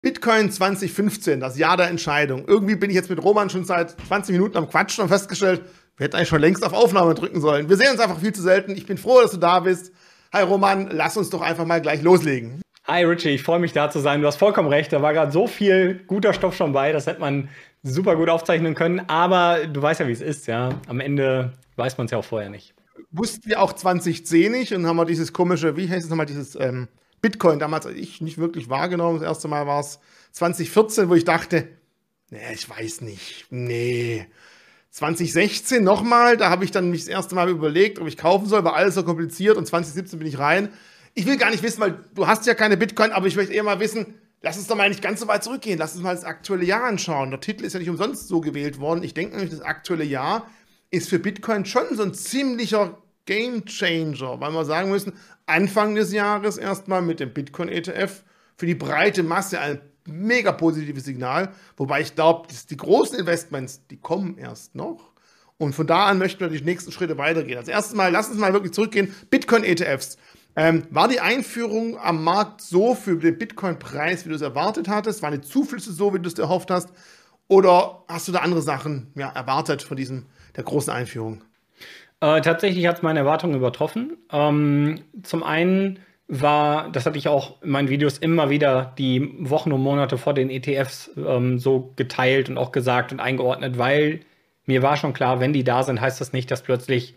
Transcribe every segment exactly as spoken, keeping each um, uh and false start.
Bitcoin zwanzig fünfzehn, das Jahr der Entscheidung. Irgendwie bin ich jetzt mit Roman schon seit zwanzig Minuten am Quatschen und festgestellt, wir hätten eigentlich schon längst auf Aufnahme drücken sollen. Wir sehen uns einfach viel zu selten. Ich bin froh, dass du da bist. Hi Roman, lass uns doch einfach mal gleich loslegen. Hi Richie, ich freue mich da zu sein. Du hast vollkommen recht, da war gerade so viel guter Stoff schon bei, das hätte man super gut aufzeichnen können. Aber du weißt ja, wie es ist, ja. Am Ende weiß man es ja auch vorher nicht. Wussten wir auch zwanzig zehn nicht und haben wir dieses komische, wie heißt es nochmal, dieses ähm, Bitcoin damals ich nicht wirklich wahrgenommen. Das erste Mal war es zwanzig vierzehn, wo ich dachte, nee, ich weiß nicht, nee. zwanzig sechzehn nochmal, da habe ich dann mich das erste Mal überlegt, ob ich kaufen soll, war alles so kompliziert und zwanzig siebzehn bin ich rein. Ich will gar nicht wissen, weil du hast ja keine Bitcoin, aber ich möchte eher mal wissen, lass uns doch mal nicht ganz so weit zurückgehen, lass uns mal das aktuelle Jahr anschauen. Der Titel ist ja nicht umsonst so gewählt worden. Ich denke nämlich, das aktuelle Jahr ist für Bitcoin schon so ein ziemlicher Gamechanger, weil wir sagen müssen, Anfang des Jahres erstmal mit dem Bitcoin-E T F für die breite Masse ein mega positives Signal, wobei ich glaube, die großen Investments, die kommen erst noch und von da an möchten wir die nächsten Schritte weitergehen. Als erstes Mal, lass uns mal wirklich zurückgehen, Bitcoin-E T Fs. Ähm, war die Einführung am Markt so für den Bitcoin-Preis, wie du es erwartet hattest? Waren die Zuflüsse so, wie du es dir erhofft hast? Oder hast du da andere Sachen ja, erwartet von diesem, der großen Einführung? Äh, tatsächlich hat es meine Erwartungen übertroffen. Ähm, zum einen war, das hatte ich auch in meinen Videos immer wieder die Wochen und Monate vor den E T Fs ähm, so geteilt und auch gesagt und eingeordnet, weil mir war schon klar, wenn die da sind, heißt das nicht, dass plötzlich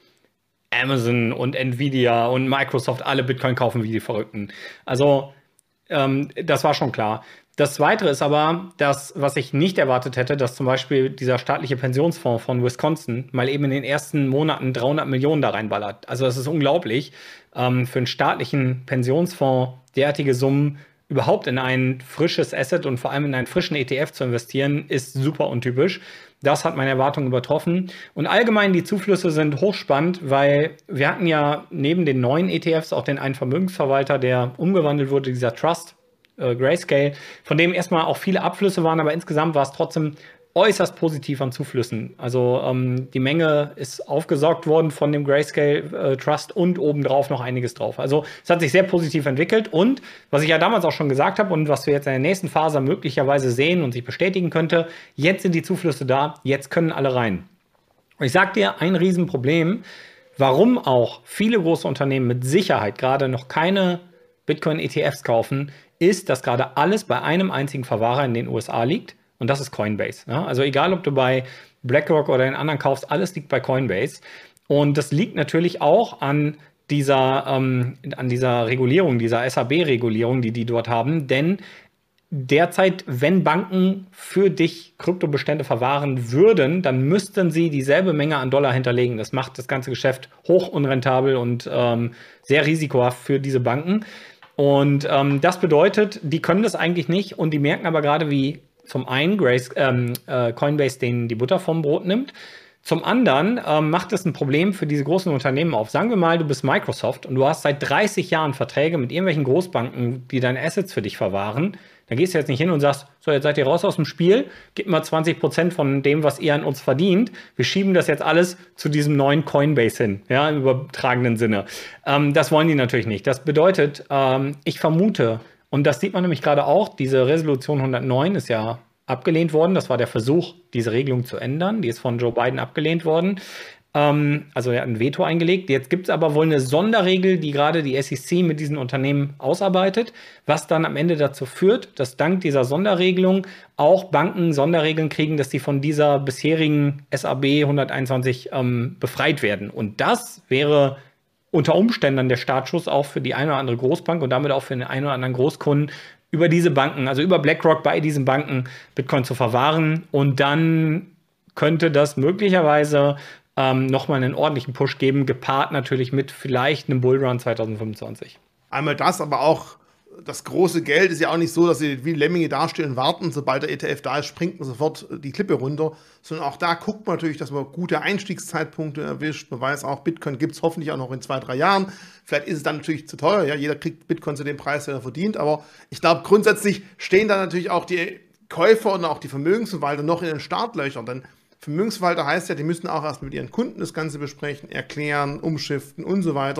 Amazon und Nvidia und Microsoft alle Bitcoin kaufen wie die Verrückten. Also ähm, das war schon klar. Das Zweite ist aber, dass, was ich nicht erwartet hätte, dass zum Beispiel dieser staatliche Pensionsfonds von Wisconsin mal eben in den ersten Monaten dreihundert Millionen da reinballert. Also das ist unglaublich. Ähm, für einen staatlichen Pensionsfonds derartige Summen überhaupt in ein frisches Asset und vor allem in einen frischen E T F zu investieren, ist super untypisch. Das hat meine Erwartungen übertroffen. Und allgemein die Zuflüsse sind hochspannend, weil wir hatten ja neben den neuen E T Fs auch den einen Vermögensverwalter, der umgewandelt wurde, dieser Trust, äh, Grayscale, von dem erstmal auch viele Abflüsse waren, aber insgesamt war es trotzdem äußerst positiv an Zuflüssen. Also ähm, die Menge ist aufgesaugt worden von dem Grayscale äh, Trust und obendrauf noch einiges drauf. Also es hat sich sehr positiv entwickelt und was ich ja damals auch schon gesagt habe und was wir jetzt in der nächsten Phase möglicherweise sehen und sich bestätigen könnte, jetzt sind die Zuflüsse da, jetzt können alle rein. Und ich sag dir, ein Riesenproblem, warum auch viele große Unternehmen mit Sicherheit gerade noch keine Bitcoin-E T Fs kaufen, ist, dass gerade alles bei einem einzigen Verwahrer in den U S A liegt. Und das ist Coinbase. Ja? Also egal, ob du bei BlackRock oder den anderen kaufst, alles liegt bei Coinbase. Und das liegt natürlich auch an dieser, ähm, an dieser Regulierung, dieser S A B-Regulierung, die die dort haben. Denn derzeit, wenn Banken für dich Kryptobestände verwahren würden, dann müssten sie dieselbe Menge an Dollar hinterlegen. Das macht das ganze Geschäft hoch unrentabel und ähm, sehr risikohaft für diese Banken. Und ähm, das bedeutet, die können das eigentlich nicht und die merken aber gerade, wie zum einen Grace, ähm, äh, Coinbase denen die Butter vom Brot nimmt. Zum anderen ähm, macht es ein Problem für diese großen Unternehmen auf. Sagen wir mal, du bist Microsoft und du hast seit dreißig Jahren Verträge mit irgendwelchen Großbanken, die deine Assets für dich verwahren. Dann gehst du jetzt nicht hin und sagst, so, jetzt seid ihr raus aus dem Spiel, gebt mal zwanzig Prozent von dem, was ihr an uns verdient. Wir schieben das jetzt alles zu diesem neuen Coinbase hin, ja, im übertragenen Sinne. Ähm, das wollen die natürlich nicht. Das bedeutet, ähm, ich vermute, und das sieht man nämlich gerade auch, diese Resolution hundertneun ist ja abgelehnt worden. Das war der Versuch, diese Regelung zu ändern. Die ist von Joe Biden abgelehnt worden. Ähm, also er hat ein Veto eingelegt. Jetzt gibt es aber wohl eine Sonderregel, die gerade die S E C mit diesen Unternehmen ausarbeitet, was dann am Ende dazu führt, dass dank dieser Sonderregelung auch Banken Sonderregeln kriegen, dass sie von dieser bisherigen S A B hunderteinundzwanzig ähm, befreit werden. Und das wäre unter Umständen dann der Startschuss auch für die eine oder andere Großbank und damit auch für den einen oder anderen Großkunden, über diese Banken, also über BlackRock bei diesen Banken Bitcoin zu verwahren. Und dann könnte das möglicherweise ähm, nochmal einen ordentlichen Push geben, gepaart natürlich mit vielleicht einem Bullrun zwanzig fünfundzwanzig. Einmal das, aber auch das große Geld ist ja auch nicht so, dass sie wie Lemminge dastehen und warten. Sobald der E T F da ist, springt man sofort die Klippe runter. Sondern auch da guckt man natürlich, dass man gute Einstiegszeitpunkte erwischt. Man weiß auch, Bitcoin gibt es hoffentlich auch noch in zwei, drei Jahren. Vielleicht ist es dann natürlich zu teuer. Ja, jeder kriegt Bitcoin zu dem Preis, den er verdient. Aber ich glaube, grundsätzlich stehen da natürlich auch die Käufer und auch die Vermögensverwalter noch in den Startlöchern. Denn Vermögensverwalter heißt ja, die müssen auch erst mit ihren Kunden das Ganze besprechen, erklären, umschiften und so weiter.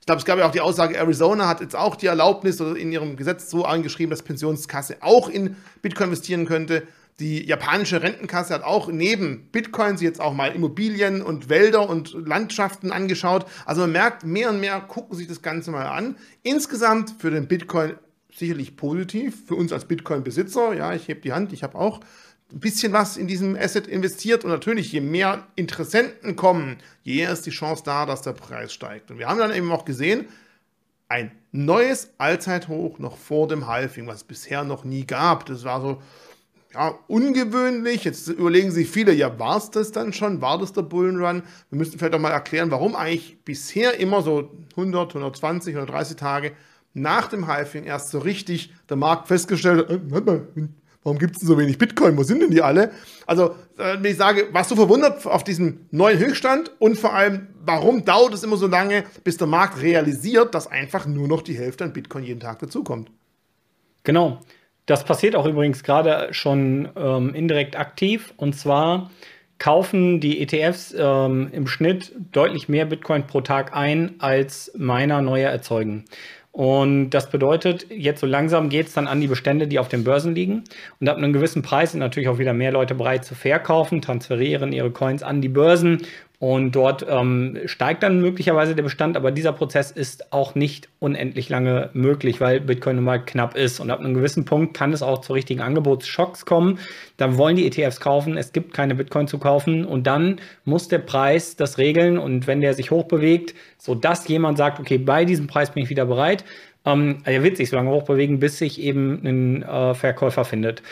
Ich glaube, es gab ja auch die Aussage, Arizona hat jetzt auch die Erlaubnis oder in ihrem Gesetz so angeschrieben, dass Pensionskasse auch in Bitcoin investieren könnte. Die japanische Rentenkasse hat auch neben Bitcoins jetzt auch mal Immobilien und Wälder und Landschaften angeschaut. Also man merkt, mehr und mehr gucken sich das Ganze mal an. Insgesamt für den Bitcoin sicherlich positiv, für uns als Bitcoin-Besitzer. Ja, ich hebe die Hand, ich habe auch ein bisschen was in diesem Asset investiert und natürlich, je mehr Interessenten kommen, je eher ist die Chance da, dass der Preis steigt. Und wir haben dann eben auch gesehen, ein neues Allzeithoch noch vor dem Halving, was es bisher noch nie gab. Das war so, ja, ungewöhnlich. Jetzt überlegen sich viele, ja, war es das dann schon? War das der Bullenrun? Wir müssen vielleicht auch mal erklären, warum eigentlich bisher immer so hundert, hundertzwanzig, hundertdreißig Tage nach dem Halving erst so richtig der Markt festgestellt hat, äh, warte mal, warum gibt es denn so wenig Bitcoin? Wo sind denn die alle? Also, wenn ich sage, warst du verwundert auf diesen neuen Höchststand und vor allem, warum dauert es immer so lange, bis der Markt realisiert, dass einfach nur noch die Hälfte an Bitcoin jeden Tag dazukommt? Genau. Das passiert auch übrigens gerade schon ähm, indirekt aktiv. Und zwar kaufen die E T Fs ähm, im Schnitt deutlich mehr Bitcoin pro Tag ein, als Miner neue erzeugen. Und das bedeutet, jetzt so langsam geht es dann an die Bestände, die auf den Börsen liegen. Und ab einem gewissen Preis sind natürlich auch wieder mehr Leute bereit zu verkaufen, transferieren ihre Coins an die Börsen. Und dort ähm, steigt dann möglicherweise der Bestand. Aber dieser Prozess ist auch nicht unendlich lange möglich, weil Bitcoin nun mal knapp ist. Und ab einem gewissen Punkt kann es auch zu richtigen Angebotsschocks kommen. Da wollen die E T Fs kaufen. Es gibt keine Bitcoin zu kaufen. Und dann muss der Preis das regeln. Und wenn der sich hochbewegt, sodass jemand sagt, okay, bei diesem Preis bin ich wieder bereit, ähm, er wird sich so lange hochbewegen, bis sich eben ein äh, Verkäufer findet.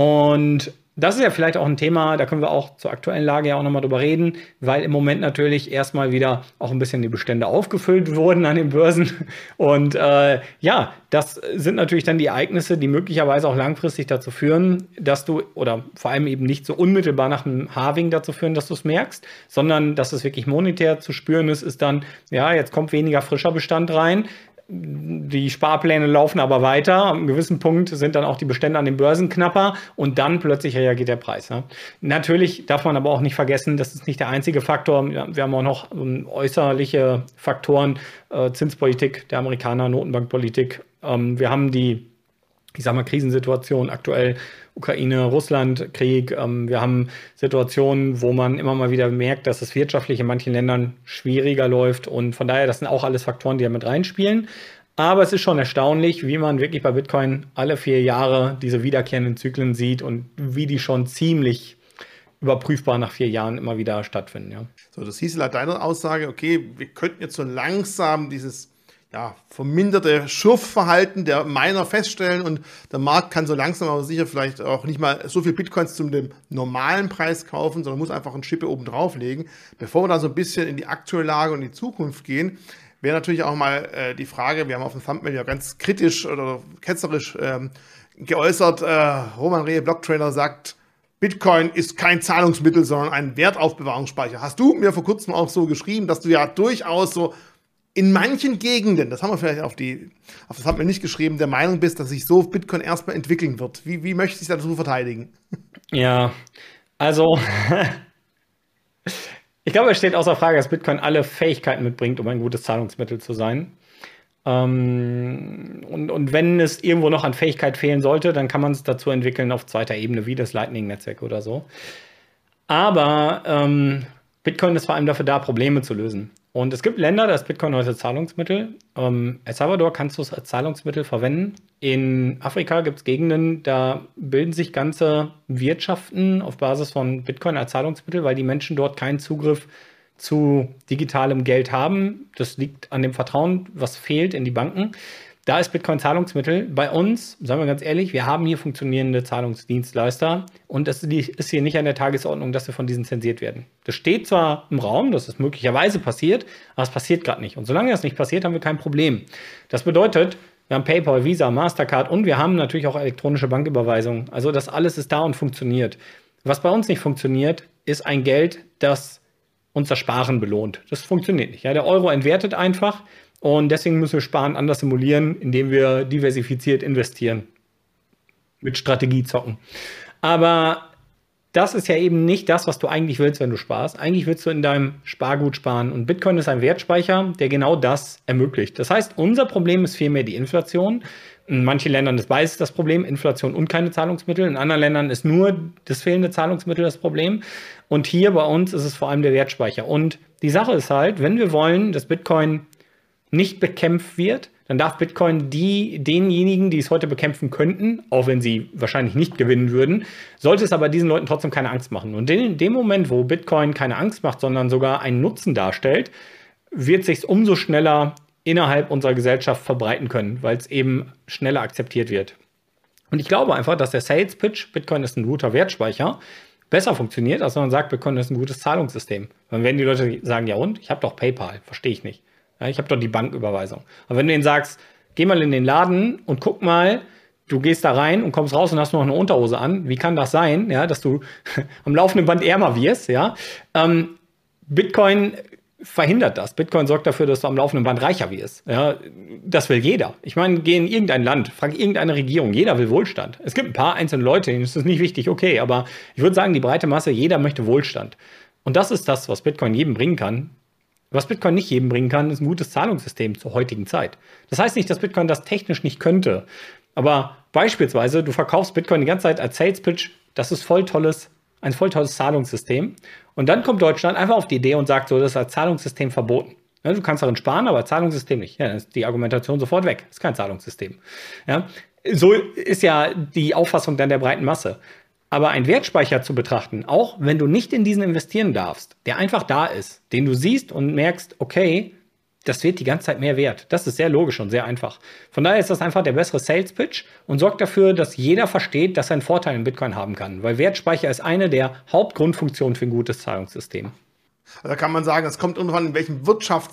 Und das ist ja vielleicht auch ein Thema, da können wir auch zur aktuellen Lage ja auch nochmal drüber reden, weil im Moment natürlich erstmal wieder auch ein bisschen die Bestände aufgefüllt wurden an den Börsen. Und äh, ja, das sind natürlich dann die Ereignisse, die möglicherweise auch langfristig dazu führen, dass du, oder vor allem eben nicht so unmittelbar nach einem Halving dazu führen, dass du es merkst, sondern dass es wirklich monetär zu spüren ist, ist dann, ja, jetzt kommt weniger frischer Bestand rein. Die Sparpläne laufen aber weiter. Am gewissen Punkt sind dann auch die Bestände an den Börsen knapper und dann plötzlich reagiert der Preis. Ja. Natürlich darf man aber auch nicht vergessen, das ist nicht der einzige Faktor. Wir haben auch noch ähm, äußerliche Faktoren, äh, Zinspolitik der Amerikaner, Notenbankpolitik. Ähm, wir haben die, ich sag mal, Krisensituation aktuell, Ukraine, Russland, Krieg. Ähm, wir haben Situationen, wo man immer mal wieder merkt, dass es wirtschaftlich in manchen Ländern schwieriger läuft. Und von daher, das sind auch alles Faktoren, die da mit reinspielen. Aber es ist schon erstaunlich, wie man wirklich bei Bitcoin alle vier Jahre diese wiederkehrenden Zyklen sieht und wie die schon ziemlich überprüfbar nach vier Jahren immer wieder stattfinden. Ja. So, das hieß laut deiner Aussage, okay, wir könnten jetzt so langsam dieses ja, verminderte Schurfverhalten der Miner feststellen und der Markt kann so langsam aber sicher vielleicht auch nicht mal so viel Bitcoins zum dem normalen Preis kaufen, sondern muss einfach ein Schippe oben drauflegen. Bevor wir dann so ein bisschen in die aktuelle Lage und die Zukunft gehen, wäre natürlich auch mal äh, die Frage, wir haben auf dem Thumbnail ja ganz kritisch oder ketzerisch ähm, geäußert, äh, Roman Rehe, Blocktrader, sagt, Bitcoin ist kein Zahlungsmittel, sondern ein Wertaufbewahrungsspeicher. Hast du mir vor kurzem auch so geschrieben, dass du ja durchaus so in manchen Gegenden, das haben wir vielleicht auf die, auf das haben wir nicht geschrieben, der Meinung bist, dass sich so Bitcoin erstmal entwickeln wird. Wie, wie möchtest du dich dazu verteidigen? Ja, also ich glaube, es steht außer Frage, dass Bitcoin alle Fähigkeiten mitbringt, um ein gutes Zahlungsmittel zu sein. Ähm, und, und wenn es irgendwo noch an Fähigkeit fehlen sollte, dann kann man es dazu entwickeln auf zweiter Ebene, wie das Lightning-Netzwerk oder so. Aber ähm, Bitcoin ist vor allem dafür da, Probleme zu lösen. Und es gibt Länder, da ist Bitcoin heute Zahlungsmittel. Ähm, El Salvador kannst du es als Zahlungsmittel verwenden. In Afrika gibt es Gegenden, da bilden sich ganze Wirtschaften auf Basis von Bitcoin als Zahlungsmittel, weil die Menschen dort keinen Zugriff zu digitalem Geld haben. Das liegt an dem Vertrauen, was fehlt in die Banken. Da ist Bitcoin Zahlungsmittel. Bei uns, sagen wir ganz ehrlich, wir haben hier funktionierende Zahlungsdienstleister und es ist hier nicht an der Tagesordnung, dass wir von diesen zensiert werden. Das steht zwar im Raum, dass es möglicherweise passiert, aber es passiert gerade nicht. Und solange das nicht passiert, haben wir kein Problem. Das bedeutet, wir haben PayPal, Visa, Mastercard und wir haben natürlich auch elektronische Banküberweisungen. Also das alles ist da und funktioniert. Was bei uns nicht funktioniert, ist ein Geld, das uns das Sparen belohnt. Das funktioniert nicht. Ja, der Euro entwertet einfach. Und deswegen müssen wir Sparen anders simulieren, indem wir diversifiziert investieren. Mit Strategie zocken. Aber das ist ja eben nicht das, was du eigentlich willst, wenn du sparst. Eigentlich willst du in deinem Spargut sparen. Und Bitcoin ist ein Wertspeicher, der genau das ermöglicht. Das heißt, unser Problem ist vielmehr die Inflation. In manchen Ländern ist beides das Problem, Inflation und keine Zahlungsmittel. In anderen Ländern ist nur das fehlende Zahlungsmittel das Problem. Und hier bei uns ist es vor allem der Wertspeicher. Und die Sache ist halt, wenn wir wollen, dass Bitcoin nicht bekämpft wird, dann darf Bitcoin die, denjenigen, die es heute bekämpfen könnten, auch wenn sie wahrscheinlich nicht gewinnen würden, sollte es aber diesen Leuten trotzdem keine Angst machen. Und in dem Moment, wo Bitcoin keine Angst macht, sondern sogar einen Nutzen darstellt, wird sich umso schneller innerhalb unserer Gesellschaft verbreiten können, weil es eben schneller akzeptiert wird. Und ich glaube einfach, dass der Sales Pitch, Bitcoin ist ein guter Wertspeicher, besser funktioniert, als wenn man sagt, Bitcoin ist ein gutes Zahlungssystem. Dann werden die Leute sagen, ja und? Ich habe doch PayPal, verstehe ich nicht. Ja, ich habe doch die Banküberweisung. Aber wenn du denen sagst, geh mal in den Laden und guck mal, du gehst da rein und kommst raus und hast noch eine Unterhose an. Wie kann das sein, ja, dass du am laufenden Band ärmer wirst? Ja? Ähm, Bitcoin verhindert das. Bitcoin sorgt dafür, dass du am laufenden Band reicher wirst. Ja? Das will jeder. Ich meine, geh in irgendein Land, frag irgendeine Regierung. Jeder will Wohlstand. Es gibt ein paar einzelne Leute, denen ist das nicht wichtig, okay. Aber ich würde sagen, die breite Masse, jeder möchte Wohlstand. Und das ist das, was Bitcoin jedem bringen kann. Was Bitcoin nicht jedem bringen kann, ist ein gutes Zahlungssystem zur heutigen Zeit. Das heißt nicht, dass Bitcoin das technisch nicht könnte. Aber beispielsweise, du verkaufst Bitcoin die ganze Zeit als Sales Pitch, das ist voll tolles, ein voll tolles Zahlungssystem. Und dann kommt Deutschland einfach auf die Idee und sagt so, das ist als Zahlungssystem verboten. Ja, du kannst darin sparen, aber als Zahlungssystem nicht. Ja, dann ist die Argumentation sofort weg. Das ist kein Zahlungssystem. Ja, so ist ja die Auffassung dann der breiten Masse. Aber einen Wertspeicher zu betrachten, auch wenn du nicht in diesen investieren darfst, der einfach da ist, den du siehst und merkst, okay, das wird die ganze Zeit mehr wert. Das ist sehr logisch und sehr einfach. Von daher ist das einfach der bessere Sales Pitch und sorgt dafür, dass jeder versteht, dass er einen Vorteil in Bitcoin haben kann. Weil Wertspeicher ist eine der Hauptgrundfunktionen für ein gutes Zahlungssystem. Da kann man sagen, es kommt irgendwann, in welchem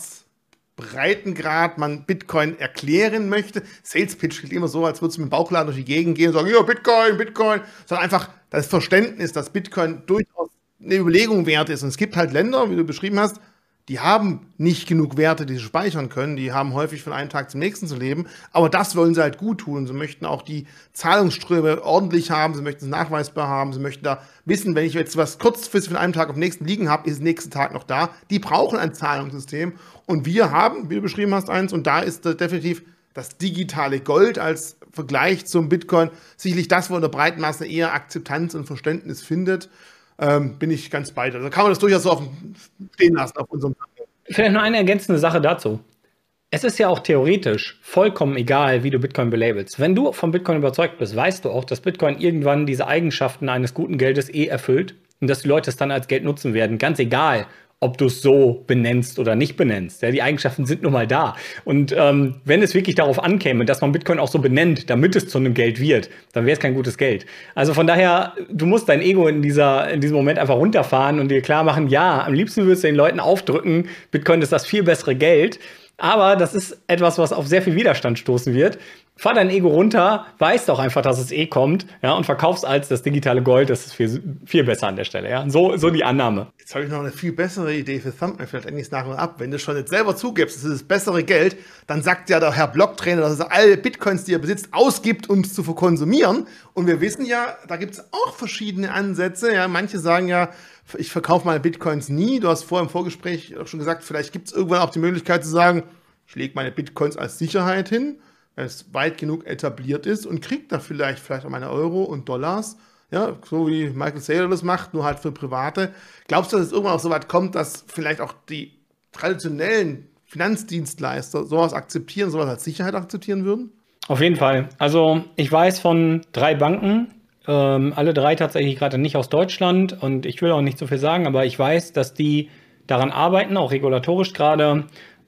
Wirtschaftsbreitengrad man Bitcoin erklären möchte. Sales Pitch klingt immer so, als würdest du mit dem Bauchladen durch die Gegend gehen und sagen, ja, Bitcoin, Bitcoin, sondern einfach das Verständnis, dass Bitcoin durchaus eine Überlegung wert ist. Und es gibt halt Länder, wie du beschrieben hast, die haben nicht genug Werte, die sie speichern können. Die haben häufig von einem Tag zum nächsten zu leben. Aber das wollen sie halt gut tun. Sie möchten auch die Zahlungsströme ordentlich haben. Sie möchten es nachweisbar haben. Sie möchten da wissen, wenn ich jetzt was kurzfristig von einem Tag auf den nächsten liegen habe, ist der nächste Tag noch da. Die brauchen ein Zahlungssystem. Und wir haben, wie du beschrieben hast, eins. Und da ist definitiv das digitale Gold als Vergleich zum Bitcoin sicherlich das, wo in der breiten Masse eher Akzeptanz und Verständnis findet. Ähm, bin ich ganz bei dir. Also kann man das durchaus so auf dem stehen lassen auf unserem Planet. Vielleicht noch eine ergänzende Sache dazu. Es ist ja auch theoretisch vollkommen egal, wie du Bitcoin belabelst. Wenn du von Bitcoin überzeugt bist, weißt du auch, dass Bitcoin irgendwann diese Eigenschaften eines guten Geldes eh erfüllt und dass die Leute es dann als Geld nutzen werden. Ganz egal, ob du es so benennst oder nicht benennst. Ja, die Eigenschaften sind nun mal da. Und ähm, wenn es wirklich darauf ankäme, dass man Bitcoin auch so benennt, damit es zu einem Geld wird, dann wäre es kein gutes Geld. Also von daher, du musst dein Ego in, dieser, in diesem Moment einfach runterfahren und dir klar machen, ja, am liebsten würdest du den Leuten aufdrücken, Bitcoin ist das viel bessere Geld. Aber das ist etwas, was auf sehr viel Widerstand stoßen wird. Fahr dein Ego runter, weißt auch einfach, dass es eh kommt, ja, und verkaufst als das digitale Gold, das ist viel, viel besser an der Stelle, ja. So, so die Annahme. Jetzt habe ich noch eine viel bessere Idee für Thumbnail, vielleicht endlich nach und ab. Wenn du schon jetzt selber zugibst, das ist das bessere Geld, dann sagt ja der Herr Blocktrainer, dass er alle Bitcoins, die er besitzt, ausgibt, um es zu verkonsumieren. Und wir wissen ja, da gibt es auch verschiedene Ansätze. Ja, manche sagen ja, ich verkaufe meine Bitcoins nie. Du hast vorher im Vorgespräch auch schon gesagt, vielleicht gibt es irgendwann auch die Möglichkeit zu sagen, ich lege meine Bitcoins als Sicherheit hin, wenn es weit genug etabliert ist und kriege da vielleicht, vielleicht auch meine Euro und Dollars, ja, so wie Michael Saylor das macht, nur halt für Private. Glaubst du, dass es irgendwann auch so weit kommt, dass vielleicht auch die traditionellen Finanzdienstleister sowas akzeptieren, sowas als Sicherheit akzeptieren würden? Auf jeden Fall. Also ich weiß von drei Banken, ähm, alle drei tatsächlich gerade nicht aus Deutschland und ich will auch nicht so viel sagen, aber ich weiß, dass die daran arbeiten, auch regulatorisch gerade,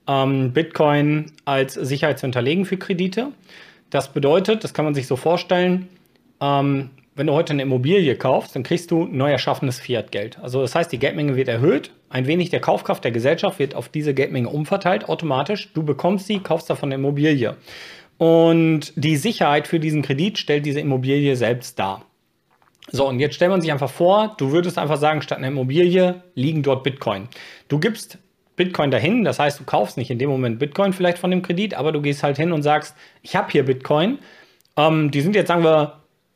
Bitcoin als Sicherheit zu hinterlegen für Kredite. Das bedeutet, das kann man sich so vorstellen, ähm, wenn du heute eine Immobilie kaufst, dann kriegst du neu erschaffenes Fiat-Geld. Also das heißt, die Geldmenge wird erhöht, ein wenig der Kaufkraft der Gesellschaft wird auf diese Geldmenge umverteilt, automatisch. Du bekommst sie, kaufst davon eine Immobilie. Und die Sicherheit für diesen Kredit stellt diese Immobilie selbst dar. So, und jetzt stellt man sich einfach vor, du würdest einfach sagen, statt einer Immobilie liegen dort Bitcoin. Du gibst Bitcoin dahin, das heißt, du kaufst nicht in dem Moment Bitcoin vielleicht von dem Kredit, aber du gehst halt hin und sagst, ich habe hier Bitcoin, ähm, die sind jetzt, sagen wir,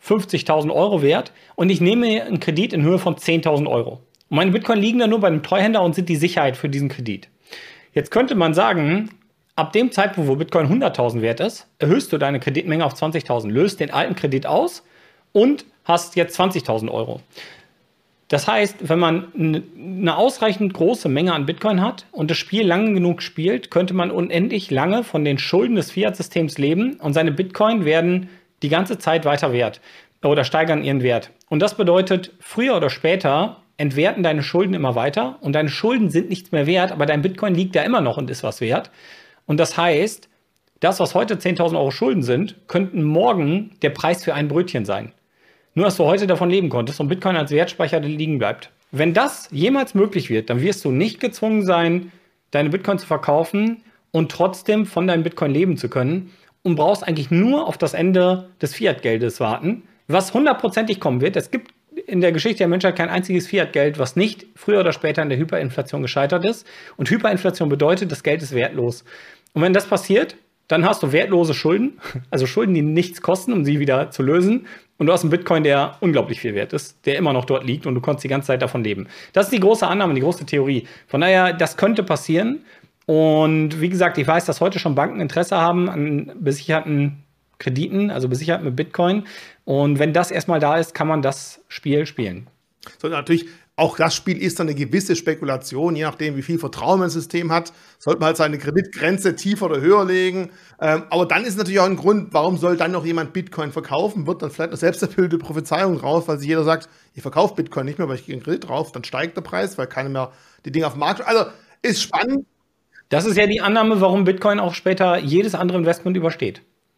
fünfzigtausend Euro wert und ich nehme mir einen Kredit in Höhe von zehntausend Euro. Und meine Bitcoin liegen dann nur bei einem Treuhänder und sind die Sicherheit für diesen Kredit. Jetzt könnte man sagen, ab dem Zeitpunkt, wo Bitcoin hunderttausend wert ist, erhöhst du deine Kreditmenge auf zwanzigtausend, löst den alten Kredit aus und hast jetzt zwanzigtausend Euro. Das heißt, wenn man eine ausreichend große Menge an Bitcoin hat und das Spiel lange genug spielt, könnte man unendlich lange von den Schulden des Fiat-Systems leben und seine Bitcoin werden die ganze Zeit weiter wert oder steigern ihren Wert. Und das bedeutet, früher oder später entwerten deine Schulden immer weiter und deine Schulden sind nichts mehr wert, aber dein Bitcoin liegt da immer noch und ist was wert. Und das heißt, das, was heute zehntausend Euro Schulden sind, könnten morgen der Preis für ein Brötchen sein. Nur, dass du heute davon leben konntest und Bitcoin als Wertspeicher liegen bleibt. Wenn das jemals möglich wird, dann wirst du nicht gezwungen sein, deine Bitcoin zu verkaufen und trotzdem von deinem Bitcoin leben zu können und brauchst eigentlich nur auf das Ende des Fiat-Geldes warten, was hundertprozentig kommen wird. Es gibt in der Geschichte der Menschheit kein einziges Fiat-Geld, was nicht früher oder später in der Hyperinflation gescheitert ist. Und Hyperinflation bedeutet, das Geld ist wertlos. Und wenn das passiert, dann hast du wertlose Schulden, also Schulden, die nichts kosten, um sie wieder zu lösen. Und du hast einen Bitcoin, der unglaublich viel wert ist, der immer noch dort liegt und du konntest die ganze Zeit davon leben. Das ist die große Annahme, die große Theorie. Von daher, das könnte passieren. Und wie gesagt, ich weiß, dass heute schon Banken Interesse haben an besicherten Krediten, also besichert mit Bitcoin. Und wenn das erstmal da ist, kann man das Spiel spielen. So, natürlich, auch das Spiel ist dann eine gewisse Spekulation, je nachdem, wie viel Vertrauen man ins System hat, sollte man halt seine Kreditgrenze tiefer oder höher legen. Ähm, aber dann ist natürlich auch ein Grund, warum soll dann noch jemand Bitcoin verkaufen? Wird dann vielleicht eine selbsterfüllte Prophezeiung raus, weil sich jeder sagt, ich verkaufe Bitcoin nicht mehr, weil ich gehe einen Kredit drauf, dann steigt der Preis, weil keiner mehr die Dinge auf dem Markt. Also ist spannend. Das ist ja die Annahme, warum Bitcoin auch später jedes andere Investment übersteht.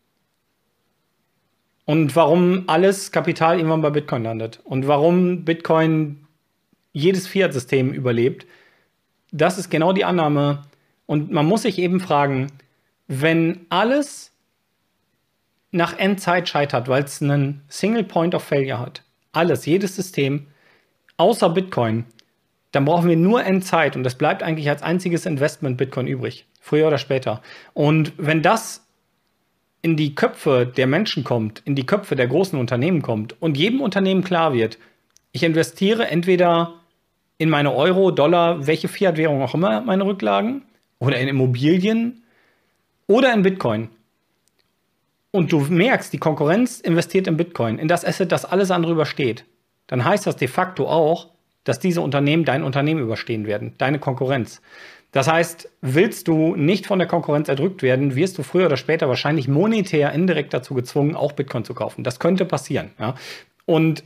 Und warum alles Kapital irgendwann bei Bitcoin landet. Und warum Bitcoin jedes Fiat-System überlebt. Das ist genau die Annahme. Und man muss sich eben fragen, wenn alles nach Endzeit scheitert, weil es einen Single Point of Failure hat, alles, jedes System, außer Bitcoin, dann brauchen wir nur Endzeit. Und das bleibt eigentlich als einziges Investment Bitcoin übrig. Früher oder später. Und wenn das in die Köpfe der Menschen kommt, in die Köpfe der großen Unternehmen kommt und jedem Unternehmen klar wird, ich investiere entweder in meine Euro, Dollar, welche Fiat-Währung auch immer, meine Rücklagen, oder in Immobilien oder in Bitcoin. Und du merkst, die Konkurrenz investiert in Bitcoin, in das Asset, das alles andere übersteht. Dann heißt das de facto auch, dass diese Unternehmen dein Unternehmen überstehen werden, deine Konkurrenz. Das heißt, willst du nicht von der Konkurrenz erdrückt werden, wirst du früher oder später wahrscheinlich monetär indirekt dazu gezwungen, auch Bitcoin zu kaufen. Das könnte passieren. Ja? Und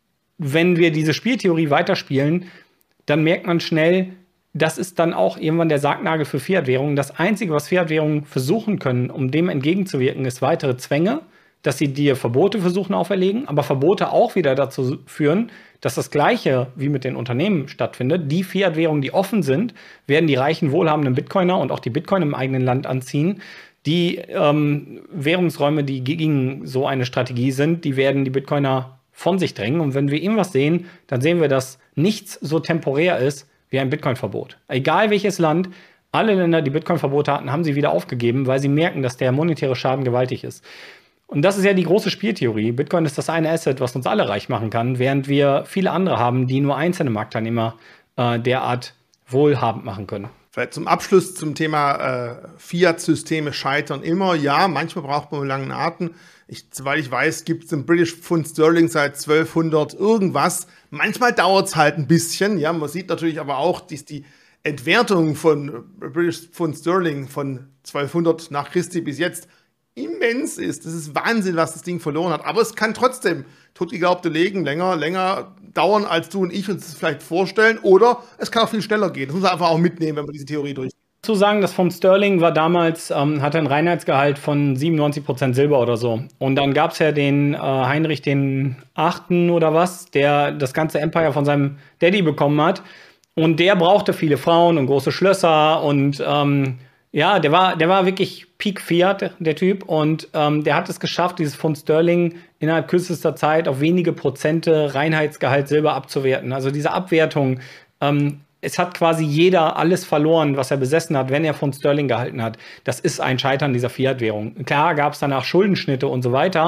wenn wir diese Spieltheorie weiterspielen, dann merkt man schnell, das ist dann auch irgendwann der Sargnagel für Fiat-Währungen. Das Einzige, was Fiat-Währungen versuchen können, um dem entgegenzuwirken, ist weitere Zwänge, dass sie dir Verbote versuchen auferlegen, aber Verbote auch wieder dazu führen, dass das Gleiche wie mit den Unternehmen stattfindet. Die Fiat-Währungen, die offen sind, werden die reichen, wohlhabenden Bitcoiner und auch die Bitcoin im eigenen Land anziehen. Die ähm, Währungsräume, die gegen so eine Strategie sind, die werden die Bitcoiner von sich drängen. Und wenn wir irgendwas sehen, dann sehen wir, dass nichts so temporär ist wie ein Bitcoin-Verbot. Egal welches Land, alle Länder, die Bitcoin-Verbote hatten, haben sie wieder aufgegeben, weil sie merken, dass der monetäre Schaden gewaltig ist. Und das ist ja die große Spieltheorie. Bitcoin ist das eine Asset, was uns alle reich machen kann, während wir viele andere haben, die nur einzelne Marktteilnehmer äh, derart wohlhabend machen können. Vielleicht zum Abschluss zum Thema äh, Fiat-Systeme scheitern immer. Ja, manchmal braucht man einen langen Atem. Ich, soweit ich weiß, gibt es im British Pfund Sterling seit zwölfhundert irgendwas. Manchmal dauert es halt ein bisschen. Ja, man sieht natürlich aber auch, dass die Entwertung von British Pfund Sterling von zwölfhundert nach Christi bis jetzt immens ist. Das ist Wahnsinn, was das Ding verloren hat. Aber es kann trotzdem totgeglaubte Legen länger, länger dauern, als du und ich uns das vielleicht vorstellen. Oder es kann auch viel schneller gehen. Das muss man einfach auch mitnehmen, wenn man diese Theorie durchgeht. Zu sagen, das Pfund Sterling war damals, ähm, hatte ein Reinheitsgehalt von siebenundneunzig Prozent Silber oder so. Und dann gab es ja den äh, Heinrich den Achten oder was, der das ganze Empire von seinem Daddy bekommen hat. Und der brauchte viele Frauen und große Schlösser und ähm, ja, der war, der war wirklich Peak Fiat, der Typ. Und ähm, der hat es geschafft, dieses Pfund Sterling innerhalb kürzester Zeit auf wenige Prozente Reinheitsgehalt Silber abzuwerten. Also diese Abwertung, ähm, es hat quasi jeder alles verloren, was er besessen hat, wenn er Pfund Sterling gehalten hat. Das ist ein Scheitern dieser Fiat-Währung. Klar gab es danach Schuldenschnitte und so weiter.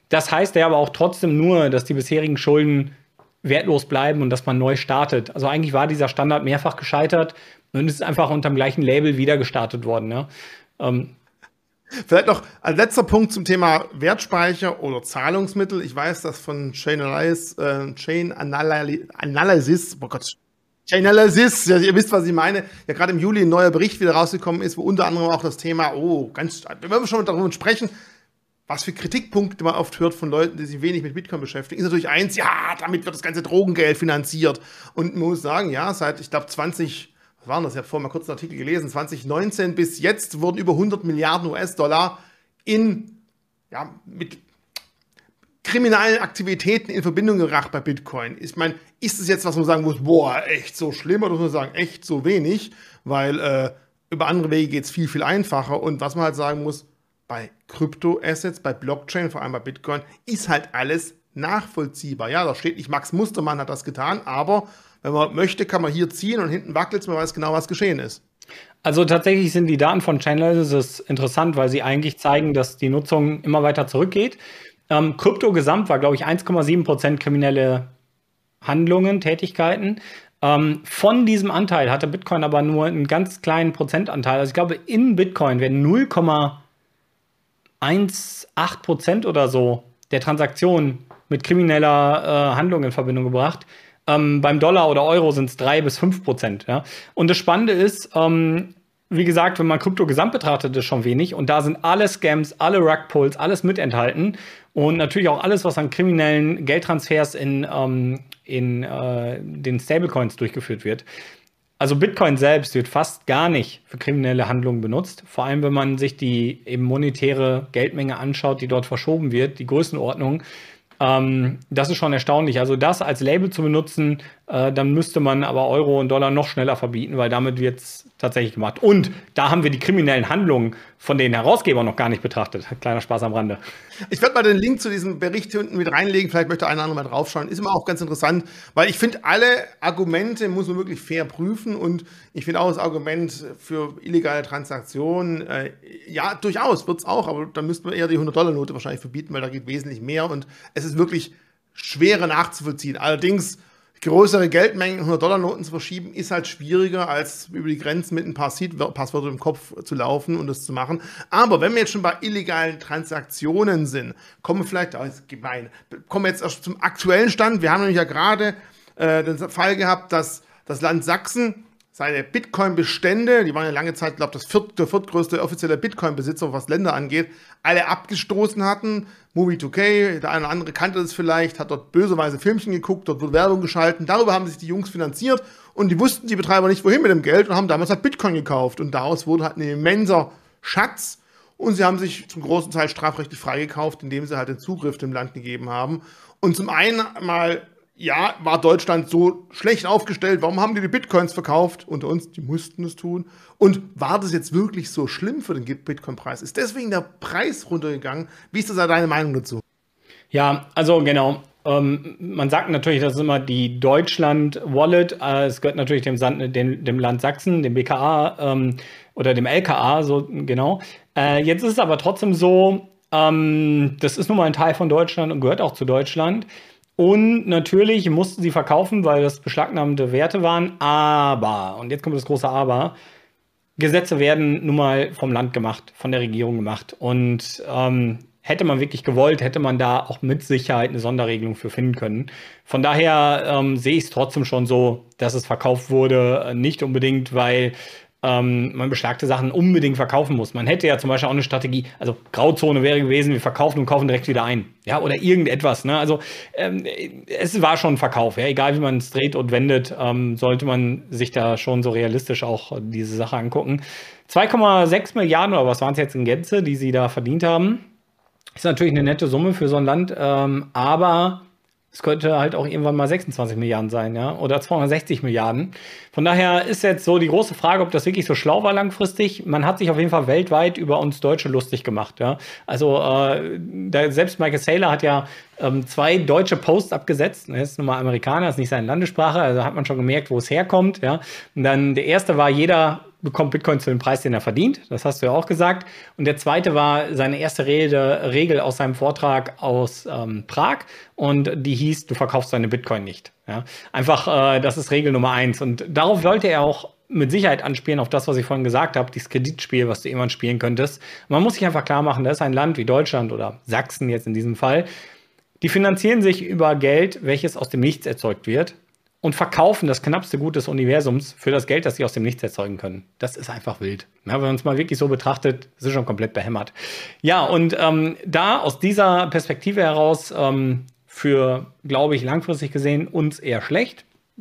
Das heißt ja aber auch trotzdem nur, dass die bisherigen Schulden wertlos bleiben und dass man neu startet. Also eigentlich war dieser Standard mehrfach gescheitert und ist einfach unter dem gleichen Label wieder gestartet worden. Ja? Ähm, Vielleicht noch ein letzter Punkt zum Thema Wertspeicher oder Zahlungsmittel. Ich weiß, dass von Chain Analysis, äh, Chain Analy Analysis, oh Gott, Chain Analysis, ja, ihr wisst, was ich meine, ja gerade im Juli ein neuer Bericht wieder rausgekommen ist, wo unter anderem auch das Thema, oh, ganz, wenn wir schon darüber sprechen, was für Kritikpunkte man oft hört von Leuten, die sich wenig mit Bitcoin beschäftigen, ist natürlich eins, ja, damit wird das ganze Drogengeld finanziert. Und man muss sagen, ja, seit, ich glaube, zwanzig, was waren das? Ich habe vorhin mal kurz einen Artikel gelesen, zwanzig neunzehn bis jetzt wurden über hundert Milliarden U S-Dollar in, ja, mit kriminellen Aktivitäten in Verbindung gebracht bei Bitcoin. Ich meine, ist es jetzt, was man sagen muss, boah, echt so schlimm, oder muss man sagen, echt so wenig, weil äh, über andere Wege geht es viel, viel einfacher. Und was man halt sagen muss, bei Kryptoassets, bei Blockchain, vor allem bei Bitcoin, ist halt alles nachvollziehbar. Ja, da steht nicht, Max Mustermann hat das getan, aber wenn man möchte, kann man hier ziehen und hinten wackelt es, man weiß genau, was geschehen ist. Also tatsächlich sind die Daten von Chainalysis interessant, weil sie eigentlich zeigen, dass die Nutzung immer weiter zurückgeht. Ähm, Krypto gesamt war, glaube ich, eins Komma sieben Prozent kriminelle Handlungen, Tätigkeiten. Ähm, von diesem Anteil hatte Bitcoin aber nur einen ganz kleinen Prozentanteil. Also ich glaube, in Bitcoin werden null Komma achtzehn Prozent oder so der Transaktionen mit krimineller äh, Handlung in Verbindung gebracht. Ähm, beim Dollar oder Euro sind es drei bis fünf Prozent. Ja? Und das Spannende ist, ähm, wie gesagt, wenn man Krypto gesamt betrachtet, ist schon wenig. Und da sind alle Scams, alle Rugpulls, alles mit enthalten. Und natürlich auch alles, was an kriminellen Geldtransfers in, ähm, in äh, den Stablecoins durchgeführt wird. Also Bitcoin selbst wird fast gar nicht für kriminelle Handlungen benutzt. Vor allem, wenn man sich die eben monetäre Geldmenge anschaut, die dort verschoben wird, die Größenordnung. Ähm, das ist schon erstaunlich. Also das als Label zu benutzen, äh, dann müsste man aber Euro und Dollar noch schneller verbieten, weil damit wird es tatsächlich gemacht. Und da haben wir die kriminellen Handlungen von den Herausgebern noch gar nicht betrachtet. Kleiner Spaß am Rande. Ich werde mal den Link zu diesem Bericht hier unten mit reinlegen. Vielleicht möchte einer andere mal draufschauen. Ist immer auch ganz interessant, weil ich finde, alle Argumente muss man wirklich fair prüfen. Und ich finde auch das Argument für illegale Transaktionen, äh, ja, durchaus wird es auch. Aber dann müssten wir eher die hundert-Dollar-Note wahrscheinlich verbieten, weil da geht wesentlich mehr. Und es ist wirklich schwerer nachzuvollziehen. Allerdings größere Geldmengen, hundert-Dollar-Noten zu verschieben, ist halt schwieriger, als über die Grenzen mit ein paar Seed-Passwörtern im Kopf zu laufen und das zu machen. Aber wenn wir jetzt schon bei illegalen Transaktionen sind, kommen wir vielleicht, oh, ist gemein, kommen wir jetzt erst zum aktuellen Stand. Wir haben nämlich ja gerade äh, den Fall gehabt, dass das Land Sachsen seine Bitcoin-Bestände, die waren ja lange Zeit, glaube ich, das viert, der viertgrößte offizielle Bitcoin-Besitzer, was Länder angeht, alle abgestoßen hatten. Movie zwei K, der eine oder andere kannte das vielleicht, hat dort böserweise Filmchen geguckt, dort wurde Werbung geschalten. Darüber haben sich die Jungs finanziert und die wussten die Betreiber nicht, wohin mit dem Geld und haben damals halt Bitcoin gekauft. Und daraus wurde halt ein immenser Schatz und sie haben sich zum großen Teil strafrechtlich freigekauft, indem sie halt den Zugriff dem Land gegeben haben. Und zum einen mal, ja, war Deutschland so schlecht aufgestellt? Warum haben die die Bitcoins verkauft? Unter uns, die mussten es tun. Und war das jetzt wirklich so schlimm für den Bitcoin-Preis? Ist deswegen der Preis runtergegangen? Wie ist das deine Meinung dazu? Ja, also genau. Ähm, man sagt natürlich, das ist immer die Deutschland-Wallet. Äh, es gehört natürlich dem, Sand, dem, dem Land Sachsen, dem B K A ähm, oder dem L K A, so genau. Äh, jetzt ist es aber trotzdem so, ähm, das ist nun mal ein Teil von Deutschland und gehört auch zu Deutschland. Und natürlich mussten sie verkaufen, weil das beschlagnahmte Werte waren. Aber, und jetzt kommt das große Aber, Gesetze werden nun mal vom Land gemacht, von der Regierung gemacht. Und ähm, hätte man wirklich gewollt, hätte man da auch mit Sicherheit eine Sonderregelung für finden können. Von daher ähm, sehe ich es trotzdem schon so, dass es verkauft wurde. Nicht unbedingt, weil ähm, man beschlagte Sachen unbedingt verkaufen muss. Man hätte ja zum Beispiel auch eine Strategie, also Grauzone wäre gewesen, wir verkaufen und kaufen direkt wieder ein. Ja, oder irgendetwas. Ne? Also ähm, es war schon ein Verkauf. Ja? Egal wie man es dreht und wendet, ähm, sollte man sich da schon so realistisch auch diese Sache angucken. zwei Komma sechs Milliarden oder was waren es jetzt in Gänze, die sie da verdient haben. Ist natürlich eine nette Summe für so ein Land, ähm, aber es könnte halt auch irgendwann mal sechsundzwanzig Milliarden sein, ja, oder zweihundertsechzig Milliarden. Von daher ist jetzt so die große Frage, ob das wirklich so schlau war langfristig. Man hat sich auf jeden Fall weltweit über uns Deutsche lustig gemacht, ja. Also äh, da, selbst Michael Saylor hat ja ähm, zwei deutsche Posts abgesetzt. Er ist nun mal Amerikaner, ist nicht seine Landessprache, also hat man schon gemerkt, wo es herkommt, ja. Und dann der erste war, jeder bekommt Bitcoin zu dem Preis, den er verdient. Das hast du ja auch gesagt. Und der zweite war seine erste Rede, Regel aus seinem Vortrag aus ähm, Prag. Und die hieß, du verkaufst deine Bitcoin nicht. Ja? Einfach, äh, das ist Regel Nummer eins. Und darauf wollte er auch mit Sicherheit anspielen, auf das, was ich vorhin gesagt habe, dieses Kreditspiel, was du irgendwann spielen könntest. Man muss sich einfach klar machen, da ist ein Land wie Deutschland oder Sachsen jetzt in diesem Fall, die finanzieren sich über Geld, welches aus dem Nichts erzeugt wird und verkaufen das knappste Gut des Universums für das Geld, das sie aus dem Nichts erzeugen können. Das ist einfach wild. Ja, wenn man es mal wirklich so betrachtet, ist es schon komplett behämmert. Ja, und ähm, da aus dieser Perspektive heraus ähm, für, glaube ich, langfristig gesehen uns eher schlecht.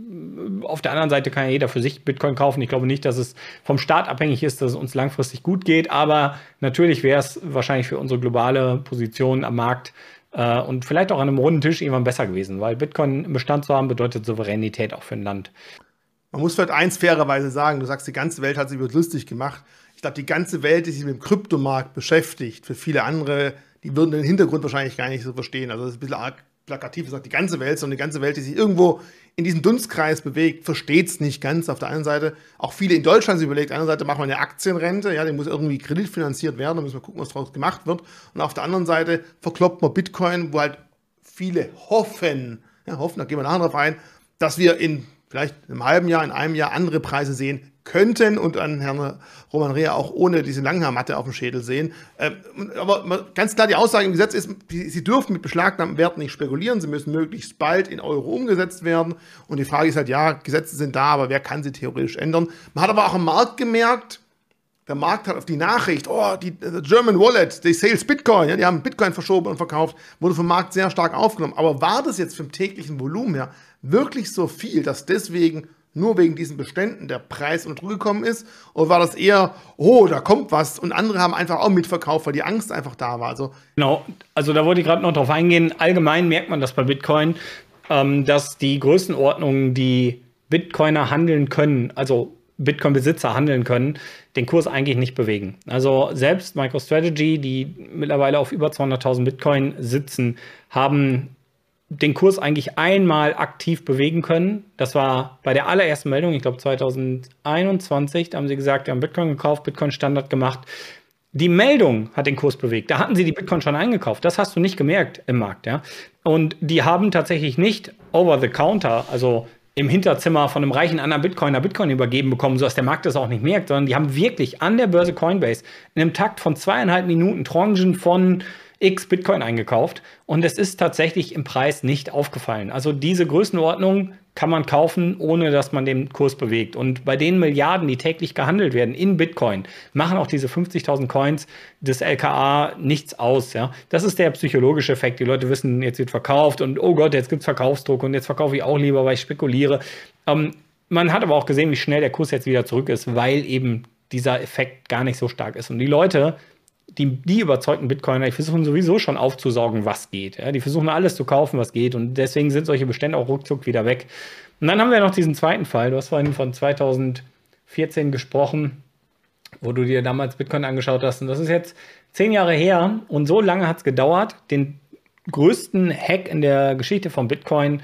Auf der anderen Seite kann ja jeder für sich Bitcoin kaufen. Ich glaube nicht, dass es vom Staat abhängig ist, dass es uns langfristig gut geht. Aber natürlich wäre es wahrscheinlich für unsere globale Position am Markt äh, und vielleicht auch an einem runden Tisch irgendwann besser gewesen. Weil Bitcoin im Bestand zu haben, bedeutet Souveränität auch für ein Land. Man muss vielleicht eins fairerweise sagen, du sagst, die ganze Welt hat sich über lustig gemacht. Ich glaube, die ganze Welt, die sich mit dem Kryptomarkt beschäftigt, für viele andere, die würden den Hintergrund wahrscheinlich gar nicht so verstehen. Also das ist ein bisschen arg plakativ gesagt, die ganze Welt, sondern die ganze Welt, die sich irgendwo in diesem Dunstkreis bewegt, versteht es nicht ganz. Auf der einen Seite, auch viele in Deutschland sich überlegt, auf der anderen Seite machen wir eine Aktienrente, ja, die muss irgendwie kreditfinanziert werden, da müssen wir gucken, was daraus gemacht wird. Und auf der anderen Seite verkloppt man Bitcoin, wo halt viele hoffen, ja, hoffen, da gehen wir nachher drauf ein, dass wir in vielleicht einem halben Jahr, in einem Jahr andere Preise sehen könnten und an Herrn Roman Rea auch ohne diese Langhaarmatte auf dem Schädel sehen. Ähm, aber ganz klar, die Aussage im Gesetz ist, sie dürfen mit beschlagnahmten Werten nicht spekulieren, sie müssen möglichst bald in Euro umgesetzt werden. Und die Frage ist halt, ja, Gesetze sind da, aber wer kann sie theoretisch ändern? Man hat aber auch am Markt gemerkt, der Markt hat auf die Nachricht, oh, die the German Wallet, they sales Bitcoin, ja, die haben Bitcoin verschoben und verkauft, wurde vom Markt sehr stark aufgenommen. Aber war das jetzt vom täglichen Volumen her wirklich so viel, dass deswegen nur wegen diesen Beständen der Preis unter Druck gekommen ist? Oder war das eher, oh, da kommt was und andere haben einfach auch mitverkauft, weil die Angst einfach da war? Also genau, also da wollte ich gerade noch drauf eingehen. Allgemein merkt man das bei Bitcoin, ähm, dass die Größenordnungen, die Bitcoiner handeln können, also Bitcoin-Besitzer handeln können, den Kurs eigentlich nicht bewegen. Also selbst MicroStrategy, die mittlerweile auf über zweihunderttausend Bitcoin sitzen, haben den Kurs eigentlich einmal aktiv bewegen können. Das war bei der allerersten Meldung, ich glaube zwanzig einundzwanzig, da haben sie gesagt, wir haben Bitcoin gekauft, Bitcoin Standard gemacht. Die Meldung hat den Kurs bewegt. Da hatten sie die Bitcoin schon eingekauft. Das hast du nicht gemerkt im Markt, ja. Und die haben tatsächlich nicht over the counter, also im Hinterzimmer von einem reichen anderen Bitcoiner Bitcoin übergeben bekommen, sodass der Markt das auch nicht merkt, sondern die haben wirklich an der Börse Coinbase in einem Takt von zweieinhalb Minuten Tranchen von X Bitcoin eingekauft und es ist tatsächlich im Preis nicht aufgefallen. Also diese Größenordnung kann man kaufen, ohne dass man den Kurs bewegt. Und bei den Milliarden, die täglich gehandelt werden in Bitcoin, machen auch diese fünfzigtausend Coins des L K A nichts aus. Ja? Das ist der psychologische Effekt. Die Leute wissen, jetzt wird verkauft und oh Gott, jetzt gibt es Verkaufsdruck und jetzt verkaufe ich auch lieber, weil ich spekuliere. Ähm, man hat aber auch gesehen, wie schnell der Kurs jetzt wieder zurück ist, weil eben dieser Effekt gar nicht so stark ist. Und die Leute, Die, die überzeugten Bitcoiner, die versuchen sowieso schon aufzusaugen, was geht. Ja? Die versuchen alles zu kaufen, was geht. Und deswegen sind solche Bestände auch ruckzuck wieder weg. Und dann haben wir noch diesen zweiten Fall. Du hast vorhin von zweitausendvierzehn gesprochen, wo du dir damals Bitcoin angeschaut hast. Und das ist jetzt zehn Jahre her. Und so lange hat es gedauert, den größten Hack in der Geschichte von Bitcoin,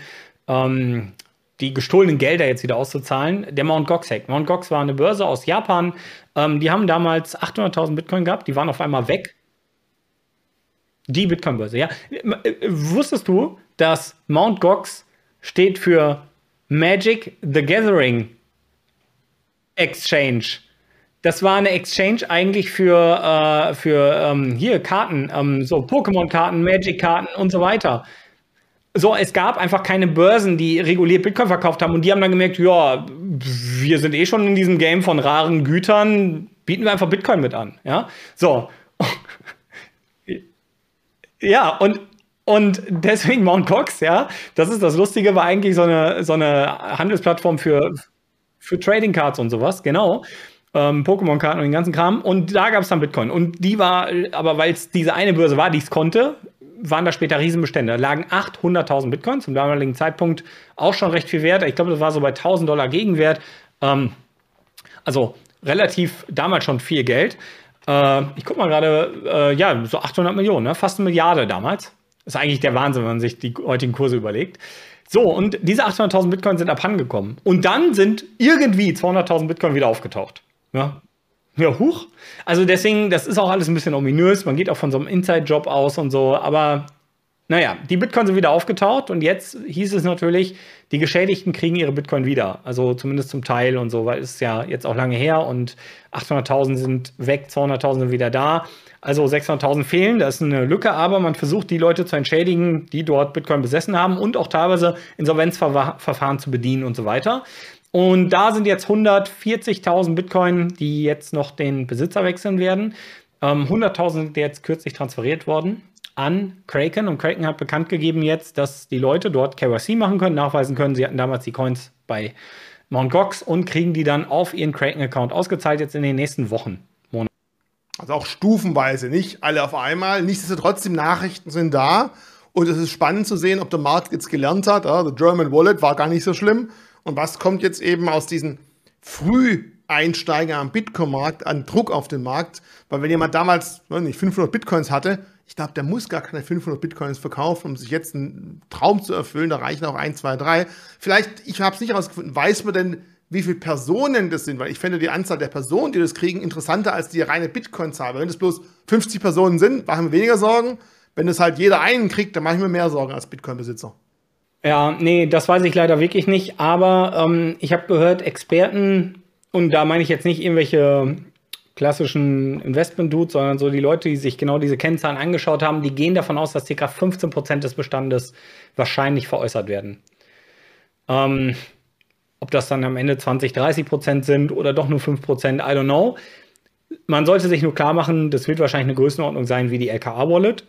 ähm, die gestohlenen Gelder jetzt wieder auszuzahlen, der Mt. Gox-Hack. Mt. Gox war eine Börse aus Japan. Ähm, die haben damals achthunderttausend Bitcoin gehabt. Die waren auf einmal weg. Die Bitcoin-Börse, ja. Wusstest du, dass Mt. Gox steht für Magic the Gathering Exchange? Das war eine Exchange eigentlich für, äh, für ähm, hier Karten, ähm, so Pokémon-Karten, Magic-Karten und so weiter. So, es gab einfach keine Börsen, die reguliert Bitcoin verkauft haben und die haben dann gemerkt, ja, wir sind eh schon in diesem Game von raren Gütern, bieten wir einfach Bitcoin mit an, ja, so. Ja, und, und deswegen Mt. Gox, ja, das ist das Lustige, war eigentlich so eine, so eine Handelsplattform für, für Trading Cards und sowas, genau. Ähm, Pokémon-Karten und den ganzen Kram und da gab es dann Bitcoin und die war, aber weil es diese eine Börse war, die es konnte, waren da später Riesenbestände. Da lagen achthunderttausend Bitcoin, zum damaligen Zeitpunkt auch schon recht viel wert. Ich glaube, das war so bei tausend Dollar Gegenwert. Ähm, also relativ damals schon viel Geld. Äh, ich gucke mal gerade, äh, ja, so achthundert Millionen, ne? Fast eine Milliarde damals. Das ist eigentlich der Wahnsinn, wenn man sich die heutigen Kurse überlegt. So, und diese achthunderttausend Bitcoin sind abhandengekommen. Und dann sind irgendwie zweihunderttausend Bitcoin wieder aufgetaucht. Ja. Ja, huch. Also deswegen, das ist auch alles ein bisschen ominös. Man geht auch von so einem Inside-Job aus und so. Aber naja, die Bitcoin sind wieder aufgetaucht und jetzt hieß es natürlich, die Geschädigten kriegen ihre Bitcoin wieder. Also zumindest zum Teil und so, weil es ist ja jetzt auch lange her und achthunderttausend sind weg, zweihunderttausend sind wieder da. Also sechshunderttausend fehlen, das ist eine Lücke, aber man versucht, die Leute zu entschädigen, die dort Bitcoin besessen haben und auch teilweise Insolvenzverfahren zu bedienen und so weiter. Und da sind jetzt hundertvierzigtausend Bitcoin, die jetzt noch den Besitzer wechseln werden. Ähm, hunderttausend sind jetzt kürzlich transferiert worden an Kraken. Und Kraken hat bekannt gegeben jetzt, dass die Leute dort K Y C machen können, nachweisen können, sie hatten damals die Coins bei Mt. Gox und kriegen die dann auf ihren Kraken-Account ausgezahlt jetzt in den nächsten Wochen. Monaten. Also auch stufenweise, nicht alle auf einmal. Nichtsdestotrotz, die Nachrichten sind da. Und es ist spannend zu sehen, ob der Markt jetzt gelernt hat. Ja, the German Wallet war gar nicht so schlimm. Und was kommt jetzt eben aus diesen Früheinsteigern am Bitcoin-Markt an Druck auf den Markt? Weil wenn jemand damals weiß nicht, fünfhundert Bitcoins hatte, ich glaube, der muss gar keine fünfhundert Bitcoins verkaufen, um sich jetzt einen Traum zu erfüllen. Da reichen auch ein, zwei, drei. Vielleicht, ich habe es nicht herausgefunden, weiß man denn, wie viele Personen das sind? Weil ich finde die Anzahl der Personen, die das kriegen, interessanter als die reine Bitcoin-Zahl. Wenn es bloß fünfzig Personen sind, machen wir weniger Sorgen. Wenn es halt jeder einen kriegt, dann mache ich mir mehr Sorgen als Bitcoin-Besitzer. Ja, nee, das weiß ich leider wirklich nicht. Aber ähm, ich habe gehört, Experten, und da meine ich jetzt nicht irgendwelche klassischen Investment-Dudes, sondern so die Leute, die sich genau diese Kennzahlen angeschaut haben, die gehen davon aus, dass ca. fünfzehn Prozent des Bestandes wahrscheinlich veräußert werden. Ähm, ob das dann am Ende zwanzig, dreißig Prozent sind oder doch nur fünf Prozent, I don't know. Man sollte sich nur klar machen, das wird wahrscheinlich eine Größenordnung sein wie die L K A-Wallet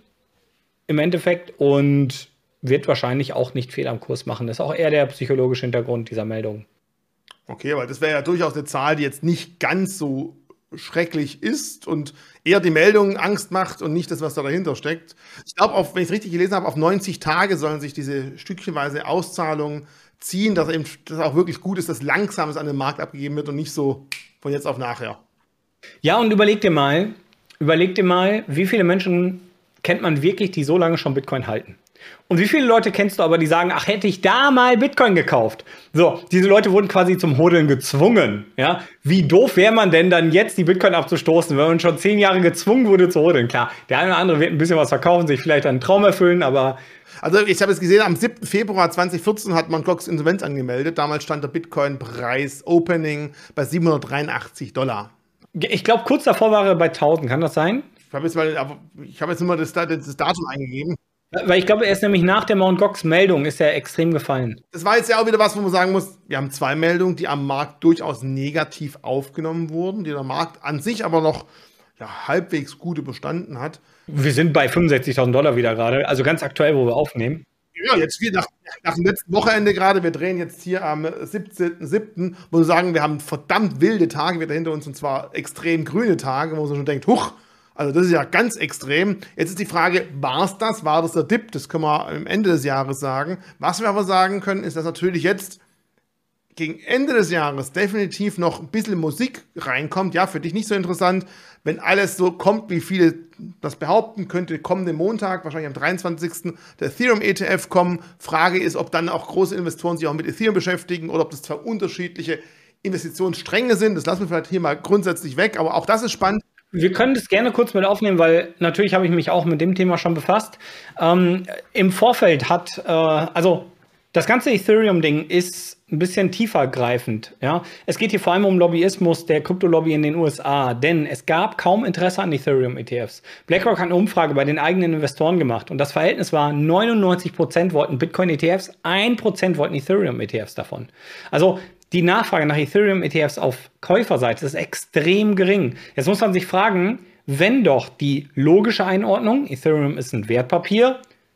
im Endeffekt und wird wahrscheinlich auch nicht viel am Kurs machen. Das ist auch eher der psychologische Hintergrund dieser Meldung. Okay, aber das wäre ja durchaus eine Zahl, die jetzt nicht ganz so schrecklich ist und eher die Meldung Angst macht und nicht das, was da dahinter steckt. Ich glaube, wenn ich es richtig gelesen habe, auf neunzig Tage sollen sich diese stückchenweise Auszahlungen ziehen, dass eben das auch wirklich gut ist, dass langsam es an den Markt abgegeben wird und nicht so von jetzt auf nachher. Ja, und überleg dir mal, überleg dir mal, wie viele Menschen kennt man wirklich, die so lange schon Bitcoin halten? Und wie viele Leute kennst du aber, die sagen, ach, hätte ich da mal Bitcoin gekauft? So, diese Leute wurden quasi zum Hodeln gezwungen. Ja? Wie doof wäre man denn dann jetzt, die Bitcoin abzustoßen, wenn man schon zehn Jahre gezwungen wurde zu hodeln? Klar, der eine oder andere wird ein bisschen was verkaufen, sich vielleicht einen Traum erfüllen, aber... Also ich habe es gesehen, am siebten Februar zweitausendvierzehn hat Mt. Gox Insolvenz angemeldet. Damals stand der Bitcoin-Preis Opening bei siebenhundertdreiundachtzig Dollar. Ich glaube, kurz davor war er bei tausend, kann das sein? Ich habe jetzt, mal, ich hab jetzt nur mal das, das Datum eingegeben. Weil ich glaube, er ist nämlich nach der Mt. Gox-Meldung ist er extrem gefallen. Das war jetzt ja auch wieder was, wo man sagen muss, wir haben zwei Meldungen, die am Markt durchaus negativ aufgenommen wurden, die der Markt an sich aber noch ja, halbwegs gut überstanden hat. Wir sind bei fünfundsechzigtausend Dollar wieder gerade, also ganz aktuell, wo wir aufnehmen. Ja, jetzt wieder nach, nach dem letzten Wochenende gerade, wir drehen jetzt hier am siebzehnten siebten, wo wir sagen, wir haben verdammt wilde Tage wieder hinter uns und zwar extrem grüne Tage, wo man schon denkt, huch, also das ist ja ganz extrem. Jetzt ist die Frage, war es das? War das der Dip? Das können wir am Ende des Jahres sagen. Was wir aber sagen können, ist, dass natürlich jetzt gegen Ende des Jahres definitiv noch ein bisschen Musik reinkommt. Ja, für dich nicht so interessant. Wenn alles so kommt, wie viele das behaupten, könnte kommenden Montag, wahrscheinlich am dreiundzwanzigsten der Ethereum-E T F kommen. Frage ist, ob dann auch große Investoren sich auch mit Ethereum beschäftigen oder ob das zwei unterschiedliche Investitionsstränge sind. Das lassen wir vielleicht hier mal grundsätzlich weg, aber auch das ist spannend. Wir können das gerne kurz mit aufnehmen, weil natürlich habe ich mich auch mit dem Thema schon befasst. Ähm, Im Vorfeld hat, äh, also das ganze Ethereum-Ding ist ein bisschen tiefer greifend. Ja? Es geht hier vor allem um Lobbyismus der Krypto-Lobby in den U S A, denn es gab kaum Interesse an Ethereum-E T Fs. BlackRock hat eine Umfrage bei den eigenen Investoren gemacht und das Verhältnis war, neunundneunzig Prozent wollten Bitcoin-E T Fs, ein Prozent wollten Ethereum-E T Fs davon. Also die Nachfrage nach Ethereum-E T Fs auf Käuferseite ist extrem gering. Jetzt muss man sich fragen, wenn doch die logische Einordnung, Ethereum ist ein Wertpapier,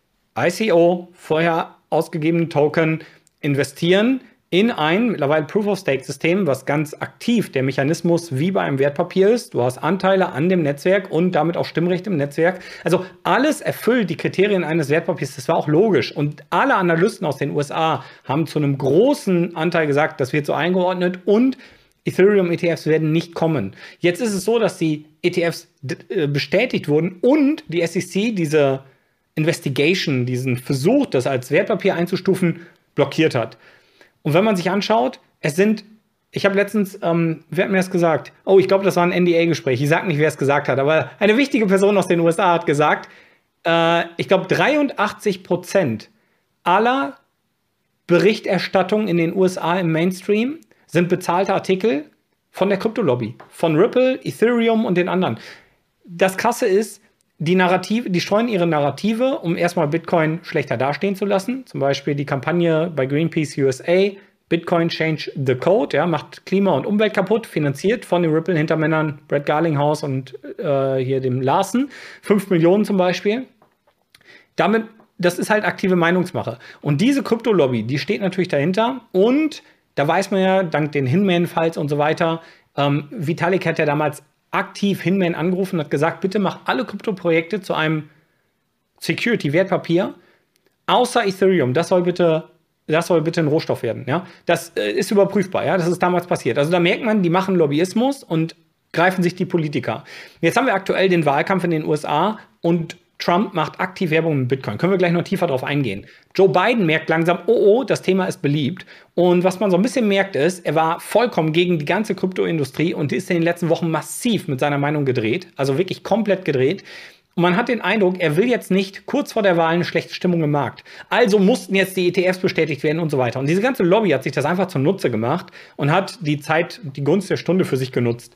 I C O, vorher ausgegebene Token, investieren in ein mittlerweile Proof-of-Stake-System, was ganz aktiv der Mechanismus wie bei einem Wertpapier ist. Du hast Anteile an dem Netzwerk und damit auch Stimmrecht im Netzwerk. Also alles erfüllt die Kriterien eines Wertpapiers. Das war auch logisch. Und alle Analysten aus den U S A haben zu einem großen Anteil gesagt, das wird so eingeordnet und Ethereum-E T Fs werden nicht kommen. Jetzt ist es so, dass die E T Fs bestätigt wurden und die S E C diese Investigation, diesen Versuch, das als Wertpapier einzustufen, blockiert hat. Und wenn man sich anschaut, es sind Ich habe letztens, ähm, wer hat mir das gesagt? Oh, ich glaube, das war ein N D A-Gespräch. Ich sage nicht, wer es gesagt hat, aber eine wichtige Person aus den U S A hat gesagt, äh, ich glaube, dreiundachtzig Prozent aller Berichterstattung in den U S A im Mainstream sind bezahlte Artikel von der Kryptolobby, von Ripple, Ethereum und den anderen. Das Krasse ist, die Narrative, die streuen ihre Narrative, um erstmal Bitcoin schlechter dastehen zu lassen. Zum Beispiel die Kampagne bei Greenpeace U S A, Bitcoin Change the Code, ja, macht Klima und Umwelt kaputt, finanziert von den Ripple-Hintermännern Brett Garlinghouse und äh, hier dem Larsen. fünf Millionen zum Beispiel. Damit, das ist halt aktive Meinungsmache. Und diese Kryptolobby, die steht natürlich dahinter. Und da weiß man ja, dank den Hinman-Files und so weiter, ähm, Vitalik hat ja damals aktiv Hinman angerufen und hat gesagt, bitte mach alle Kryptoprojekte zu einem Security-Wertpapier, außer Ethereum. Das soll bitte Das soll bitte ein Rohstoff werden. Ja? Das äh, ist überprüfbar. Ja? Das ist damals passiert. Also da merkt man, die machen Lobbyismus und greifen sich die Politiker. Jetzt haben wir aktuell den Wahlkampf in den U S A und Trump macht aktiv Werbung mit Bitcoin. Können wir gleich noch tiefer drauf eingehen. Joe Biden merkt langsam, oh, oh, das Thema ist beliebt. Und was man so ein bisschen merkt ist, er war vollkommen gegen die ganze Kryptoindustrie und ist in den letzten Wochen massiv mit seiner Meinung gedreht. Also wirklich komplett gedreht. Und man hat den Eindruck, er will jetzt nicht kurz vor der Wahl eine schlechte Stimmung im Markt. Also mussten jetzt die E T Fs bestätigt werden und so weiter. Und diese ganze Lobby hat sich das einfach zunutze gemacht und hat die Zeit, die Gunst der Stunde für sich genutzt.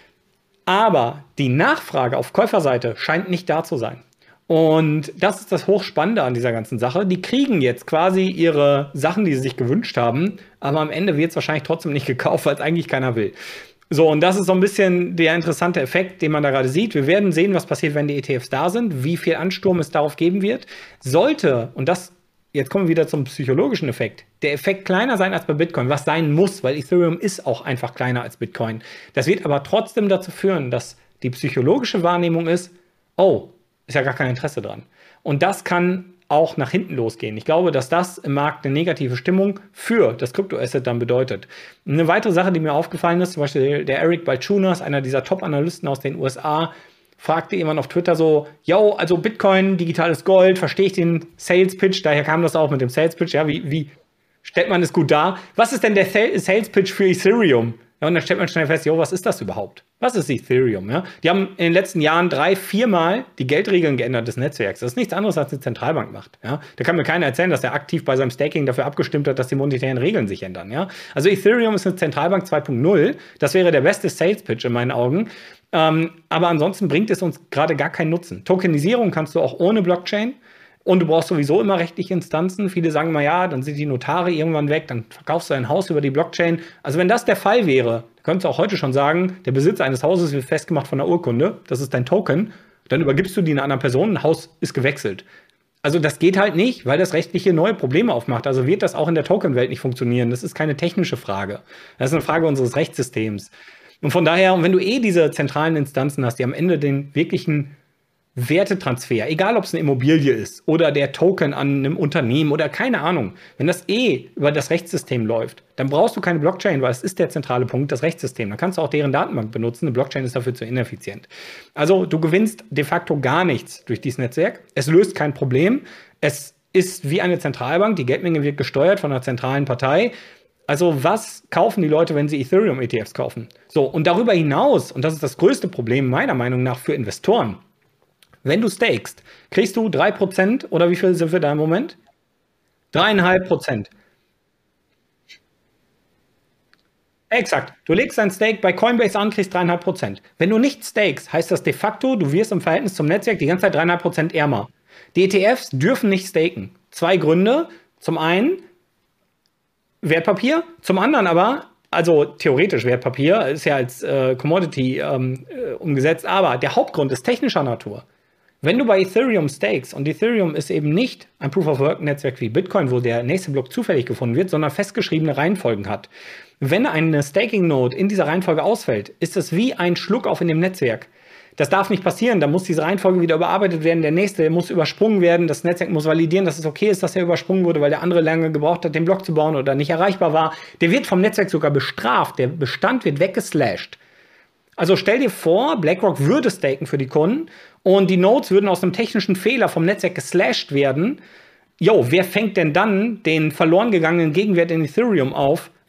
Aber die Nachfrage auf Käuferseite scheint nicht da zu sein. Und das ist das Hochspannende an dieser ganzen Sache. Die kriegen jetzt quasi ihre Sachen, die sie sich gewünscht haben, aber am Ende wird es wahrscheinlich trotzdem nicht gekauft, weil es eigentlich keiner will. So, und das ist so ein bisschen der interessante Effekt, den man da gerade sieht. Wir werden sehen, was passiert, wenn die E T Fs da sind, wie viel Ansturm es darauf geben wird. Sollte, und das, jetzt kommen wir wieder zum psychologischen Effekt, der Effekt kleiner sein als bei Bitcoin, was sein muss, weil Ethereum ist auch einfach kleiner als Bitcoin. Das wird aber trotzdem dazu führen, dass die psychologische Wahrnehmung ist, oh, ist ja gar kein Interesse dran. Und das kann auch nach hinten losgehen. Ich glaube, dass das im Markt eine negative Stimmung für das Kryptoasset dann bedeutet. Eine weitere Sache, die mir aufgefallen ist, zum Beispiel der Eric Balchunas, einer dieser Top-Analysten aus den U S A, fragte jemand auf Twitter so, yo, also Bitcoin, digitales Gold, verstehe ich den Sales-Pitch, daher kam das auch mit dem Sales-Pitch, ja, wie, wie stellt man es gut dar? Was ist denn der Sales-Pitch für Ethereum? Ja, und dann stellt man schnell fest, jo, was ist das überhaupt? Was ist Ethereum? Ja? Die haben in den letzten Jahren drei, viermal die Geldregeln geändert des Netzwerks. Das ist nichts anderes, als eine Zentralbank macht. Ja? Da kann mir keiner erzählen, dass er aktiv bei seinem Staking dafür abgestimmt hat, dass die monetären Regeln sich ändern. Ja? Also Ethereum ist eine Zentralbank zwei Punkt null. Das wäre der beste Sales-Pitch in meinen Augen. Ähm, aber ansonsten bringt es uns gerade gar keinen Nutzen. Tokenisierung kannst du auch ohne Blockchain. Und du brauchst sowieso immer rechtliche Instanzen. Viele sagen immer, ja, dann sind die Notare irgendwann weg, dann verkaufst du ein Haus über die Blockchain. Also wenn das der Fall wäre, könntest du auch heute schon sagen, der Besitz eines Hauses wird festgemacht von der Urkunde, das ist dein Token, dann übergibst du die einer anderen Person, ein Haus ist gewechselt. Also das geht halt nicht, weil das rechtliche neue Probleme aufmacht. Also wird das auch in der Token-Welt nicht funktionieren. Das ist keine technische Frage. Das ist eine Frage unseres Rechtssystems. Und von daher, wenn du eh diese zentralen Instanzen hast, die am Ende den wirklichen Wertetransfer, egal ob es eine Immobilie ist oder der Token an einem Unternehmen oder keine Ahnung, wenn das eh über das Rechtssystem läuft, dann brauchst du keine Blockchain, weil es ist der zentrale Punkt, das Rechtssystem. Dann kannst du auch deren Datenbank benutzen. Eine Blockchain ist dafür zu ineffizient. Also du gewinnst de facto gar nichts durch dieses Netzwerk. Es löst kein Problem. Es ist wie eine Zentralbank. Die Geldmenge wird gesteuert von einer zentralen Partei. Also was kaufen die Leute, wenn sie Ethereum-E T Fs kaufen? So, und darüber hinaus, und das ist das größte Problem meiner Meinung nach für Investoren, wenn du stakest, kriegst du drei Prozent oder wie viel sind wir da im Moment? drei Komma fünf Prozent. Exakt. Du legst dein Stake bei Coinbase an, kriegst drei Komma fünf Prozent. Wenn du nicht stakest, heißt das de facto, du wirst im Verhältnis zum Netzwerk die ganze Zeit drei Komma fünf Prozent ärmer. Die E T Fs dürfen nicht staken. Zwei Gründe. Zum einen Wertpapier, zum anderen aber, also theoretisch Wertpapier, ist ja als äh, Commodity ähm, äh, umgesetzt, aber der Hauptgrund ist technischer Natur. Wenn du bei Ethereum stakes, und Ethereum ist eben nicht ein Proof-of-Work-Netzwerk wie Bitcoin, wo der nächste Block zufällig gefunden wird, sondern festgeschriebene Reihenfolgen hat. Wenn eine Staking-Node in dieser Reihenfolge ausfällt, ist es wie ein Schluck auf in dem Netzwerk. Das darf nicht passieren, da muss diese Reihenfolge wieder überarbeitet werden, der nächste muss übersprungen werden, das Netzwerk muss validieren, dass es okay ist, dass er übersprungen wurde, weil der andere lange gebraucht hat, den Block zu bauen oder nicht erreichbar war. Der wird vom Netzwerk sogar bestraft, der Bestand wird weggeslasht. Also stell dir vor, BlackRock würde staken für die Kunden und die Nodes würden aus einem technischen Fehler vom Netzwerk geslasht werden. Jo, wer fängt denn dann den verloren gegangenen Gegenwert in Ethereum auf,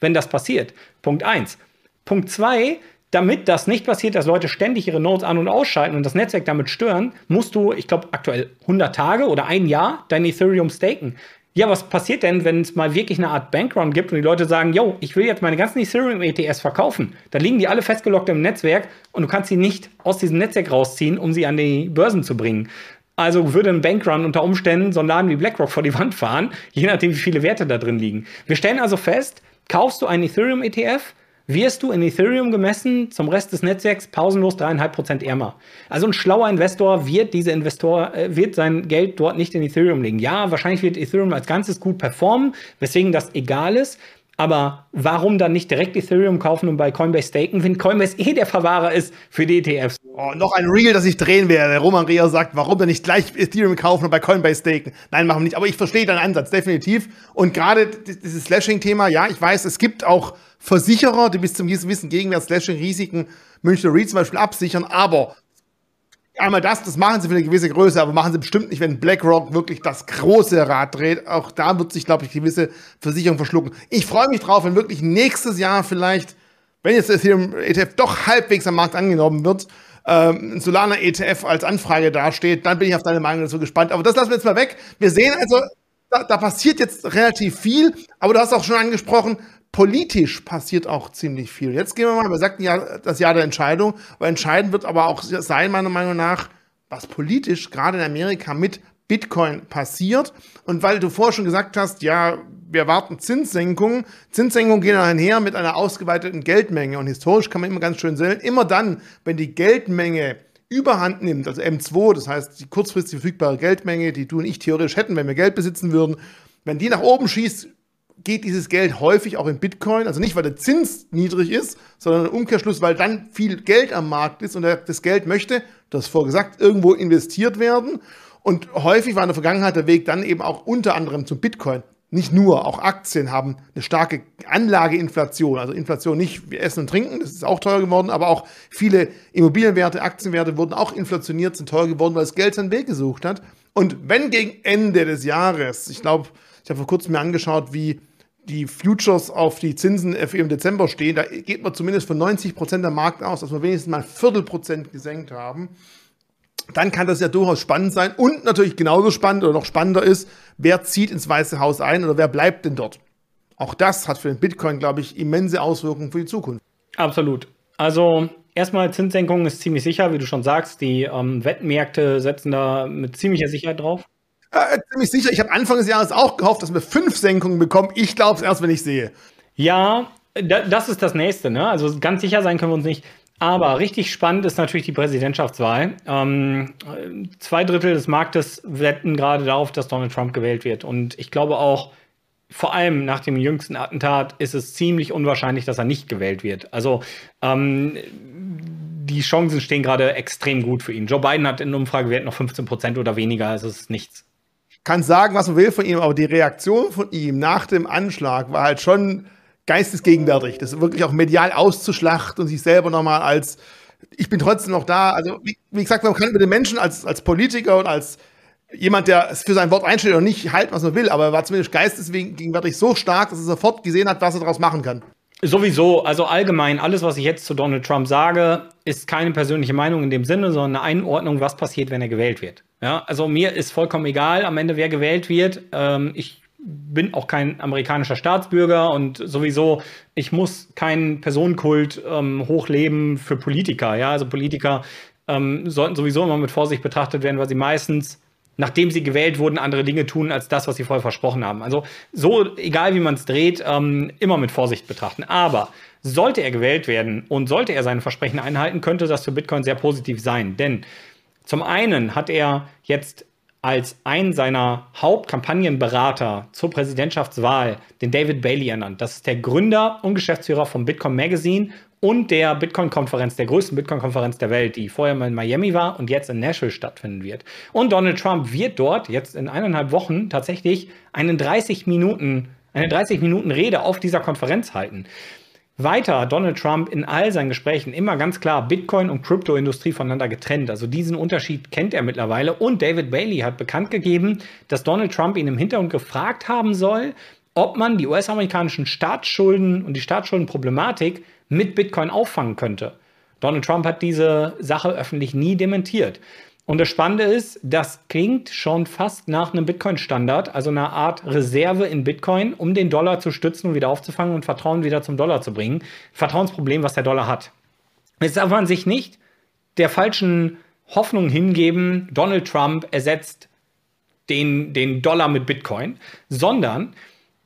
wenn das passiert. Punkt eins. Punkt zwei, damit das nicht passiert, dass Leute ständig ihre Nodes an- und ausschalten und das Netzwerk damit stören, musst du, ich glaube, aktuell hundert Tage oder ein Jahr dein Ethereum staken. Ja, was passiert denn, wenn es mal wirklich eine Art Bankrun gibt und die Leute sagen, yo, ich will jetzt meine ganzen Ethereum-E T Fs verkaufen. Dann liegen die alle festgelockt im Netzwerk und du kannst sie nicht aus diesem Netzwerk rausziehen, um sie an die Börsen zu bringen. Also würde ein Bankrun unter Umständen so einen Laden wie BlackRock vor die Wand fahren, je nachdem, wie viele Werte da drin liegen. Wir stellen also fest, kaufst du einen Ethereum-E T F, wirst du in Ethereum gemessen zum Rest des Netzwerks pausenlos dreieinhalb Prozent ärmer. Also ein schlauer Investor wird diese Investor äh, wird sein Geld dort nicht in Ethereum legen. Ja, wahrscheinlich wird Ethereum als Ganzes gut performen, weswegen das egal ist. Aber warum dann nicht direkt Ethereum kaufen und bei Coinbase staken, wenn Coinbase eh der Verwahrer ist für die E T Fs? Oh, noch ein Reel, das ich drehen werde. Roman Rea sagt, warum dann nicht gleich Ethereum kaufen und bei Coinbase staken? Nein, machen wir nicht. Aber ich verstehe deinen Ansatz, definitiv. Und gerade dieses Slashing-Thema, ja, ich weiß, es gibt auch Versicherer, die bis zum gewissen Gegenwert Slashing-Risiken Münchner Re zum Beispiel absichern. Aber einmal das, das machen sie für eine gewisse Größe, aber machen sie bestimmt nicht, wenn BlackRock wirklich das große Rad dreht. Auch da wird sich, glaube ich, gewisse Versicherung verschlucken. Ich freue mich drauf, wenn wirklich nächstes Jahr vielleicht, wenn jetzt der Ethereum-E T F doch halbwegs am Markt angenommen wird, ähm, ein Solana-E T F als Anfrage dasteht, dann bin ich auf deine Meinung dazu gespannt. Aber das lassen wir jetzt mal weg. Wir sehen also, da, da passiert jetzt relativ viel, aber du hast auch schon angesprochen, politisch passiert auch ziemlich viel. Jetzt gehen wir mal, wir sagten ja, das Jahr der Entscheidung, aber entscheidend wird aber auch sein, meiner Meinung nach, was politisch gerade in Amerika mit Bitcoin passiert. Und weil du vorher schon gesagt hast, ja, wir erwarten Zinssenkungen. Zinssenkungen gehen einher mit einer ausgeweiteten Geldmenge. Und historisch kann man immer ganz schön sehen, immer dann, wenn die Geldmenge Überhand nimmt, also M zwei, das heißt die kurzfristig verfügbare Geldmenge, die du und ich theoretisch hätten, wenn wir Geld besitzen würden, wenn die nach oben schießt, geht dieses Geld häufig auch in Bitcoin, also nicht, weil der Zins niedrig ist, sondern im Umkehrschluss, weil dann viel Geld am Markt ist und das Geld möchte, das vorgesagt, irgendwo investiert werden. Und häufig war in der Vergangenheit der Weg dann eben auch unter anderem zum Bitcoin. Nicht nur, auch Aktien haben eine starke Anlageinflation, also Inflation nicht wie Essen und Trinken, das ist auch teuer geworden, aber auch viele Immobilienwerte, Aktienwerte wurden auch inflationiert, sind teuer geworden, weil das Geld seinen Weg gesucht hat. Und wenn gegen Ende des Jahres, ich glaube, ich habe vor kurzem mir angeschaut, wie die Futures auf die Zinsen im Dezember stehen, da geht man zumindest von neunzig Prozent am Markt aus, dass wir wenigstens mal Viertelprozent gesenkt haben. Dann kann das ja durchaus spannend sein. Und natürlich genauso spannend oder noch spannender ist, wer zieht ins Weiße Haus ein oder wer bleibt denn dort? Auch das hat für den Bitcoin, glaube ich, immense Auswirkungen für die Zukunft. Absolut. Also erstmal Zinssenkung ist ziemlich sicher, wie du schon sagst. Die ähm, Wettmärkte setzen da mit ziemlicher Sicherheit drauf. Äh, ziemlich sicher. Ich habe Anfang des Jahres auch gehofft, dass wir fünf Senkungen bekommen. Ich glaube es erst, wenn ich sehe. Ja, da, das ist das Nächste, ne? Also ganz sicher sein können wir uns nicht. Aber richtig spannend ist natürlich die Präsidentschaftswahl. Ähm, zwei Drittel des Marktes wetten gerade darauf, dass Donald Trump gewählt wird. Und ich glaube auch, vor allem nach dem jüngsten Attentat ist es ziemlich unwahrscheinlich, dass er nicht gewählt wird. Also ähm, die Chancen stehen gerade extrem gut für ihn. Joe Biden hat in Umfragewerten noch fünfzehn Prozent oder weniger, also es ist nichts. Kann sagen, was man will von ihm, aber die Reaktion von ihm nach dem Anschlag war halt schon geistesgegenwärtig. Das wirklich auch medial auszuschlachten und sich selber nochmal als, ich bin trotzdem noch da. Also, wie, wie gesagt, man kann über den Menschen als, als Politiker und als jemand, der für sein Wort einsteht oder nicht, halten, was man will, aber er war zumindest geistesgegenwärtig so stark, dass er sofort gesehen hat, was er daraus machen kann. Sowieso, also allgemein, alles, was ich jetzt zu Donald Trump sage, ist keine persönliche Meinung in dem Sinne, sondern eine Einordnung, was passiert, wenn er gewählt wird. Ja, also mir ist vollkommen egal, am Ende, wer gewählt wird. Ähm, ich bin auch kein amerikanischer Staatsbürger und sowieso, ich muss keinen Personenkult ähm, hochleben für Politiker. Ja, also Politiker ähm, sollten sowieso immer mit Vorsicht betrachtet werden, weil sie meistens, nachdem sie gewählt wurden, andere Dinge tun als das, was sie vorher versprochen haben. Also so, egal wie man es dreht, ähm, immer mit Vorsicht betrachten. Aber sollte er gewählt werden und sollte er seine Versprechen einhalten, könnte das für Bitcoin sehr positiv sein. Denn zum einen hat er jetzt als einen seiner Hauptkampagnenberater zur Präsidentschaftswahl den David Bailey ernannt. Das ist der Gründer und Geschäftsführer vom Bitcoin Magazine und der Bitcoin-Konferenz, der größten Bitcoin-Konferenz der Welt, die vorher mal in Miami war und jetzt in Nashville stattfinden wird. Und Donald Trump wird dort jetzt in eineinhalb Wochen tatsächlich einen dreißig Minuten, eine dreißig Minuten Rede auf dieser Konferenz halten. Weiter hat Donald Trump in all seinen Gesprächen immer ganz klar Bitcoin und Kryptoindustrie voneinander getrennt. Also diesen Unterschied kennt er mittlerweile. Und David Bailey hat bekannt gegeben, dass Donald Trump ihn im Hintergrund gefragt haben soll, ob man die U S-amerikanischen Staatsschulden und die Staatsschuldenproblematik mit Bitcoin auffangen könnte. Donald Trump hat diese Sache öffentlich nie dementiert. Und das Spannende ist, das klingt schon fast nach einem Bitcoin-Standard, also einer Art Reserve in Bitcoin, um den Dollar zu stützen und wieder aufzufangen und Vertrauen wieder zum Dollar zu bringen. Vertrauensproblem, was der Dollar hat. Jetzt darf man sich nicht der falschen Hoffnung hingeben, Donald Trump ersetzt den, den Dollar mit Bitcoin, sondern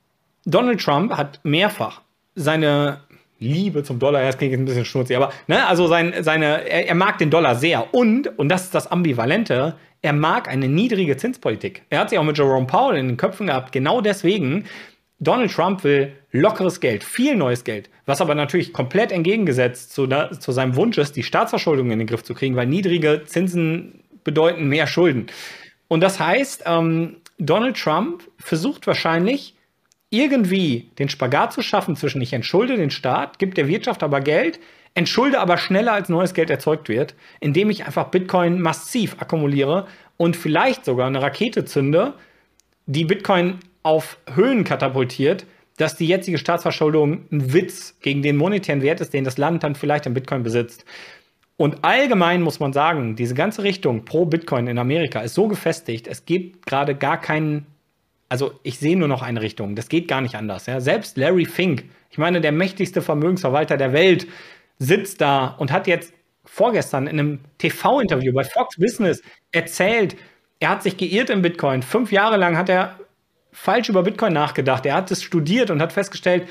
Donald Trump hat mehrfach seine Liebe zum Dollar, das klingt jetzt ein bisschen schmutzig, aber ne, also sein, seine, er, er mag den Dollar sehr und, und das ist das Ambivalente, er mag eine niedrige Zinspolitik. Er hat sich auch mit Jerome Powell in den Köpfen gehabt, genau deswegen. Donald Trump will lockeres Geld, viel neues Geld, was aber natürlich komplett entgegengesetzt zu, zu seinem Wunsch ist, die Staatsverschuldung in den Griff zu kriegen, weil niedrige Zinsen bedeuten mehr Schulden. Und das heißt, ähm, Donald Trump versucht wahrscheinlich, irgendwie den Spagat zu schaffen zwischen ich entschulde den Staat, gebe der Wirtschaft aber Geld, entschulde aber schneller als neues Geld erzeugt wird, indem ich einfach Bitcoin massiv akkumuliere und vielleicht sogar eine Rakete zünde, die Bitcoin auf Höhen katapultiert, dass die jetzige Staatsverschuldung ein Witz gegen den monetären Wert ist, den das Land dann vielleicht in Bitcoin besitzt. Und allgemein muss man sagen, diese ganze Richtung pro Bitcoin in Amerika ist so gefestigt, es gibt gerade gar keinen. Also ich sehe nur noch eine Richtung. Das geht gar nicht anders. Ja? Selbst Larry Fink, ich meine, der mächtigste Vermögensverwalter der Welt, sitzt da und hat jetzt vorgestern in einem T V-Interview bei Fox Business erzählt, er hat sich geirrt im Bitcoin. Fünf Jahre lang hat er falsch über Bitcoin nachgedacht. Er hat es studiert und hat festgestellt,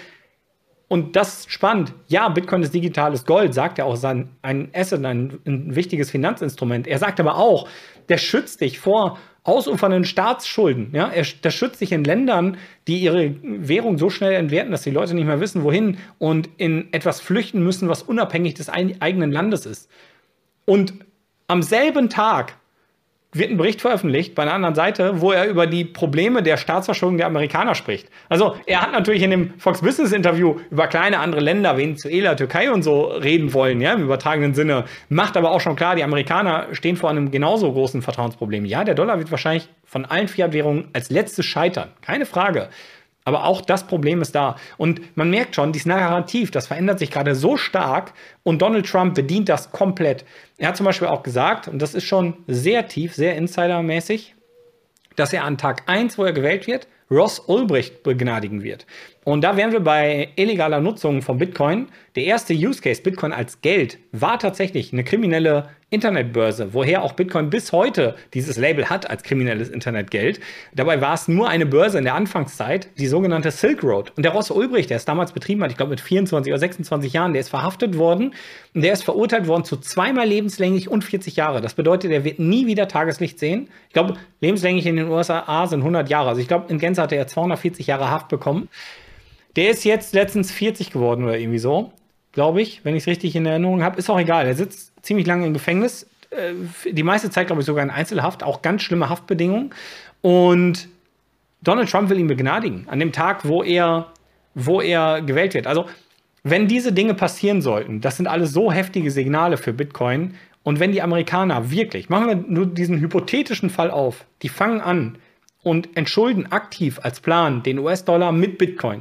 und das ist spannend, ja, Bitcoin ist digitales Gold, sagt er auch, ist ein, ein Asset, ein, ein wichtiges Finanzinstrument. Er sagt aber auch, der schützt dich vor ausufernden Staatsschulden. Ja? Er, der schützt sich in Ländern, die ihre Währung so schnell entwerten, dass die Leute nicht mehr wissen, wohin und in etwas flüchten müssen, was unabhängig des ein, eigenen Landes ist. Und am selben Tag wird ein Bericht veröffentlicht bei einer anderen Seite, wo er über die Probleme der Staatsverschuldung der Amerikaner spricht. Also er hat natürlich in dem Fox Business Interview über kleine andere Länder, Venezuela, Türkei und so reden wollen, ja, im übertragenen Sinne, macht aber auch schon klar, die Amerikaner stehen vor einem genauso großen Vertrauensproblem. Ja, der Dollar wird wahrscheinlich von allen Fiat-Währungen als letztes scheitern, keine Frage. Aber auch das Problem ist da. Und man merkt schon, dieses Narrativ, das verändert sich gerade so stark und Donald Trump bedient das komplett. Er hat zum Beispiel auch gesagt, und das ist schon sehr tief, sehr insidermäßig, dass er an Tag eins, wo er gewählt wird, Ross Ulbricht begnadigen wird. Und da wären wir bei illegaler Nutzung von Bitcoin. Der erste Use Case, Bitcoin als Geld, war tatsächlich eine kriminelle Internetbörse, woher auch Bitcoin bis heute dieses Label hat als kriminelles Internetgeld. Dabei war es nur eine Börse in der Anfangszeit, die sogenannte Silk Road. Und der Ross Ulbricht, der es damals betrieben hat, ich glaube mit vierundzwanzig oder sechsundzwanzig Jahren, der ist verhaftet worden und der ist verurteilt worden zu zweimal lebenslänglich und vierzig Jahre. Das bedeutet, er wird nie wieder Tageslicht sehen. Ich glaube, lebenslänglich in den U S A sind hundert Jahre. Also ich glaube, in Gänze hatte er zweihundertvierzig Jahre Haft bekommen. Der ist jetzt letztens vierzig geworden oder irgendwie so, glaube ich, wenn ich es richtig in Erinnerung habe. Ist auch egal, er sitzt ziemlich lange im Gefängnis. Die meiste Zeit, glaube ich, sogar in Einzelhaft, auch ganz schlimme Haftbedingungen. Und Donald Trump will ihn begnadigen, an dem Tag, wo er, wo er gewählt wird. Also, wenn diese Dinge passieren sollten, das sind alles so heftige Signale für Bitcoin. Und wenn die Amerikaner wirklich, machen wir nur diesen hypothetischen Fall auf, die fangen an und entschulden aktiv als Plan den U S-Dollar mit Bitcoin.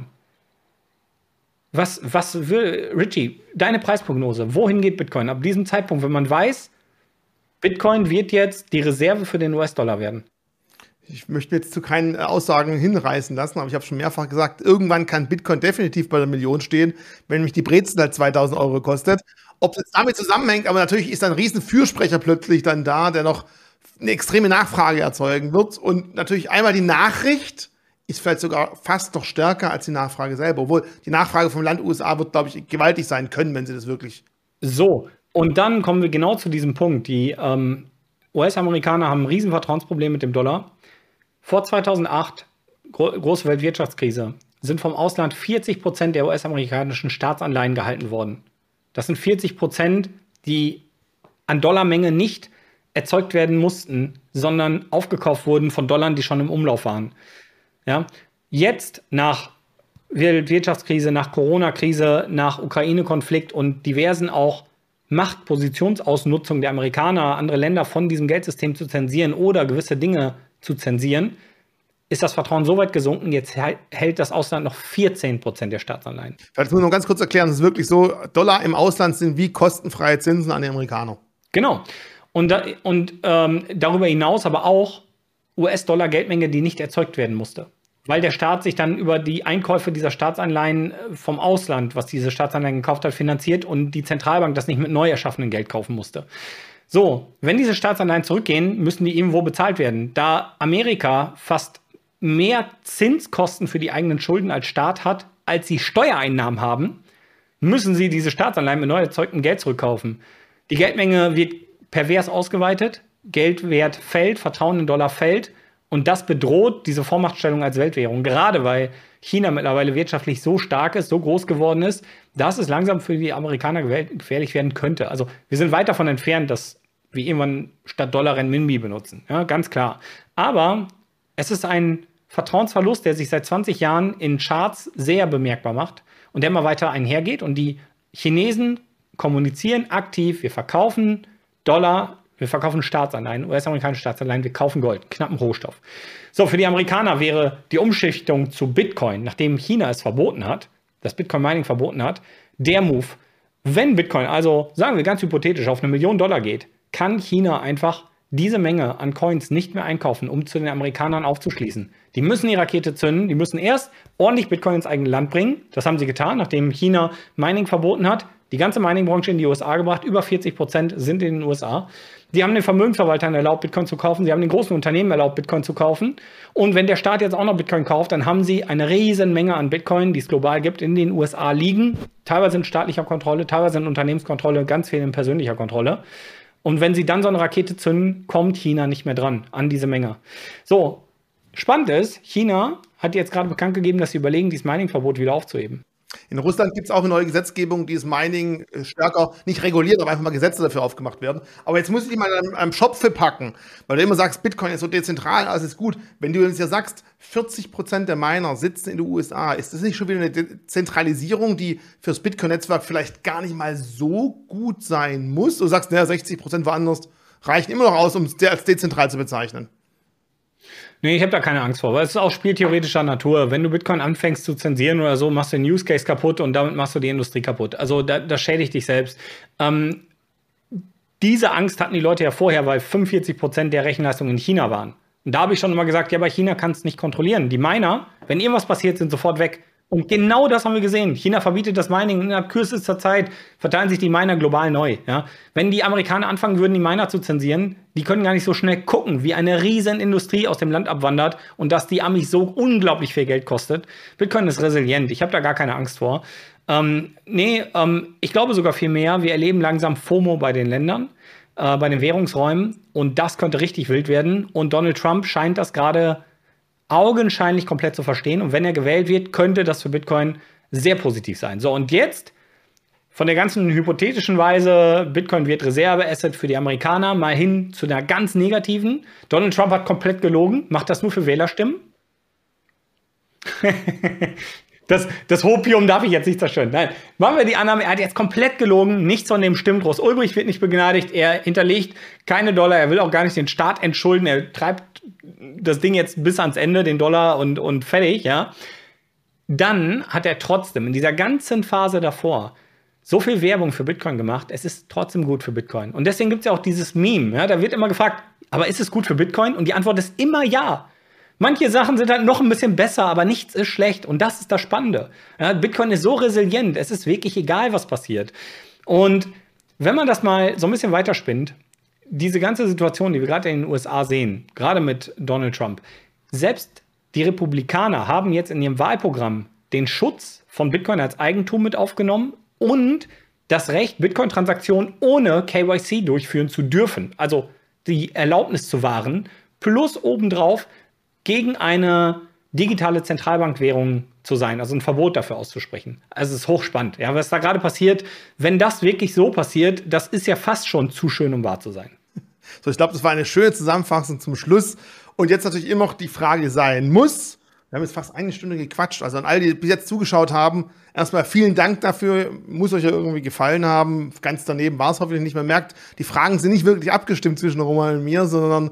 Was, was will, Richie, deine Preisprognose, wohin geht Bitcoin ab diesem Zeitpunkt, wenn man weiß, Bitcoin wird jetzt die Reserve für den U S-Dollar werden? Ich möchte jetzt zu keinen Aussagen hinreißen lassen, aber ich habe schon mehrfach gesagt, irgendwann kann Bitcoin definitiv bei der Million stehen, wenn mich die Brezel halt zweitausend Euro kostet. Ob es jetzt damit zusammenhängt, aber natürlich ist ein riesen Fürsprecher plötzlich dann da, der noch eine extreme Nachfrage erzeugen wird. Und natürlich einmal die Nachricht ist vielleicht sogar fast noch stärker als die Nachfrage selber. Obwohl die Nachfrage vom Land U S A wird, glaube ich, gewaltig sein können, wenn sie das wirklich... So, und dann kommen wir genau zu diesem Punkt. Die ähm, U S-Amerikaner haben ein riesen Vertrauensproblem mit dem Dollar. Vor zweitausendacht, gro große Weltwirtschaftskrise, sind vom Ausland vierzig Prozent der U S-amerikanischen Staatsanleihen gehalten worden. Das sind vierzig Prozent, die an Dollarmenge nicht erzeugt werden mussten, sondern aufgekauft wurden von Dollar, die schon im Umlauf waren. Ja, jetzt nach Wirtschaftskrise, nach Corona-Krise, nach Ukraine-Konflikt und diversen auch Machtpositionsausnutzung der Amerikaner, andere Länder von diesem Geldsystem zu zensieren oder gewisse Dinge zu zensieren, ist das Vertrauen so weit gesunken, jetzt hält das Ausland noch vierzehn Prozent der Staatsanleihen. Das muss ich noch ganz kurz erklären, es ist wirklich so, Dollar im Ausland sind wie kostenfreie Zinsen an die Amerikaner. Genau. Und, da, und ähm, darüber hinaus aber auch U S-Dollar-Geldmenge, die nicht erzeugt werden musste. Weil der Staat sich dann über die Einkäufe dieser Staatsanleihen vom Ausland, was diese Staatsanleihen gekauft hat, finanziert und die Zentralbank das nicht mit neu erschaffenem Geld kaufen musste. So, wenn diese Staatsanleihen zurückgehen, müssen die irgendwo bezahlt werden. Da Amerika fast mehr Zinskosten für die eigenen Schulden als Staat hat, als sie Steuereinnahmen haben, müssen sie diese Staatsanleihen mit neu erzeugtem Geld zurückkaufen. Die Geldmenge wird pervers ausgeweitet, Geldwert fällt, Vertrauen in Dollar fällt und das bedroht diese Vormachtstellung als Weltwährung. Gerade weil China mittlerweile wirtschaftlich so stark ist, so groß geworden ist, dass es langsam für die Amerikaner gefährlich werden könnte. Also wir sind weit davon entfernt, dass wir irgendwann statt Dollar Renminbi benutzen. Ja, ganz klar. Aber es ist ein Vertrauensverlust, der sich seit zwanzig Jahren in Charts sehr bemerkbar macht und der immer weiter einhergeht. Und die Chinesen kommunizieren aktiv, wir verkaufen Dollar, wir verkaufen Staatsanleihen, U S-amerikanische Staatsanleihen, wir kaufen Gold, knappen Rohstoff. So, für die Amerikaner wäre die Umschichtung zu Bitcoin, nachdem China es verboten hat, das Bitcoin-Mining verboten hat, der Move. Wenn Bitcoin also, sagen wir ganz hypothetisch, auf eine Million Dollar geht, kann China einfach diese Menge an Coins nicht mehr einkaufen, um zu den Amerikanern aufzuschließen. Die müssen die Rakete zünden, die müssen erst ordentlich Bitcoin ins eigene Land bringen. Das haben sie getan, nachdem China Mining verboten hat. Die ganze Mining-Branche in die U S A gebracht, über vierzig Prozent sind in den U S A. Die haben den Vermögensverwaltern erlaubt, Bitcoin zu kaufen. Sie haben den großen Unternehmen erlaubt, Bitcoin zu kaufen. Und wenn der Staat jetzt auch noch Bitcoin kauft, dann haben sie eine riesen Menge an Bitcoin, die es global gibt, in den U S A liegen. Teilweise in staatlicher Kontrolle, teilweise in Unternehmenskontrolle, ganz viel in persönlicher Kontrolle. Und wenn sie dann so eine Rakete zünden, kommt China nicht mehr dran an diese Menge. So, spannend ist, China hat jetzt gerade bekannt gegeben, dass sie überlegen, dieses Mining-Verbot wieder aufzuheben. In Russland gibt es auch eine neue Gesetzgebung, die das Mining stärker nicht reguliert, aber einfach mal Gesetze dafür aufgemacht werden. Aber jetzt muss ich die mal am, am Schopfe packen, weil du immer sagst, Bitcoin ist so dezentral, alles ist gut. Wenn du jetzt ja sagst, vierzig Prozent der Miner sitzen in den U S A, ist das nicht schon wieder eine Zentralisierung, die fürs Bitcoin-Netzwerk vielleicht gar nicht mal so gut sein muss? Du sagst, naja, sechzig Prozent woanders reichen immer noch aus, um es als dezentral zu bezeichnen. Nee, ich habe da keine Angst vor, weil es ist auch spieltheoretischer Natur. Wenn du Bitcoin anfängst zu zensieren oder so, machst du den Use Case kaputt und damit machst du die Industrie kaputt. Also da, das schädigt dich selbst. Ähm, diese Angst hatten die Leute ja vorher, weil fünfundvierzig Prozent der Rechenleistung in China waren. Und da habe ich schon immer gesagt, ja, aber China kann es nicht kontrollieren. Die Miner, wenn irgendwas passiert, sind sofort weg. Und genau das haben wir gesehen. China verbietet das Mining. Innerhalb kürzester Zeit verteilen sich die Miner global neu. Ja? Wenn die Amerikaner anfangen würden, die Miner zu zensieren, die können gar nicht so schnell gucken, wie eine riesen Industrie aus dem Land abwandert und dass die Amis so unglaublich viel Geld kostet. Bitcoin ist resilient. Ich habe da gar keine Angst vor. Ähm, nee, ähm, ich glaube sogar viel mehr. Wir erleben langsam FOMO bei den Ländern, äh, bei den Währungsräumen. Und das könnte richtig wild werden. Und Donald Trump scheint das gerade augenscheinlich komplett zu verstehen. Und wenn er gewählt wird, könnte das für Bitcoin sehr positiv sein. So, und jetzt von der ganzen hypothetischen Weise, Bitcoin wird Reserveasset für die Amerikaner, mal hin zu einer ganz negativen. Donald Trump hat komplett gelogen, macht das nur für Wählerstimmen. das, das Hopium darf ich jetzt nicht zerstören. Nein, machen wir die Annahme, er hat jetzt komplett gelogen, nichts von dem stimmt. Groß Ulbricht wird nicht begnadigt, er hinterlegt keine Dollar, er will auch gar nicht den Staat entschulden, er treibt das Ding jetzt bis ans Ende, den Dollar und, und fertig, ja. Dann hat er trotzdem in dieser ganzen Phase davor so viel Werbung für Bitcoin gemacht, es ist trotzdem gut für Bitcoin. Und deswegen gibt es ja auch dieses Meme, ja, da wird immer gefragt, aber ist es gut für Bitcoin? Und die Antwort ist immer ja. Manche Sachen sind halt noch ein bisschen besser, aber nichts ist schlecht. Und das ist das Spannende. Ja, Bitcoin ist so resilient, es ist wirklich egal, was passiert. Und wenn man das mal so ein bisschen weiterspinnt, diese ganze Situation, die wir gerade in den U S A sehen, gerade mit Donald Trump, selbst die Republikaner haben jetzt in ihrem Wahlprogramm den Schutz von Bitcoin als Eigentum mit aufgenommen und das Recht, Bitcoin-Transaktionen ohne K Y C durchführen zu dürfen. Also die Erlaubnis zu wahren, plus obendrauf gegen eine digitale Zentralbankwährung zu sein, also ein Verbot dafür auszusprechen. Also es ist hochspannend. Ja, was da gerade passiert, wenn das wirklich so passiert, das ist ja fast schon zu schön, um wahr zu sein. So, ich glaube, das war eine schöne Zusammenfassung zum Schluss. Und jetzt natürlich immer noch die Frage sein muss. Wir haben jetzt fast eine Stunde gequatscht. Also an alle, die bis jetzt zugeschaut haben, erstmal vielen Dank dafür. Muss euch ja irgendwie gefallen haben. Ganz daneben war es hoffentlich nicht. Man merkt, die Fragen sind nicht wirklich abgestimmt zwischen Roman und mir, sondern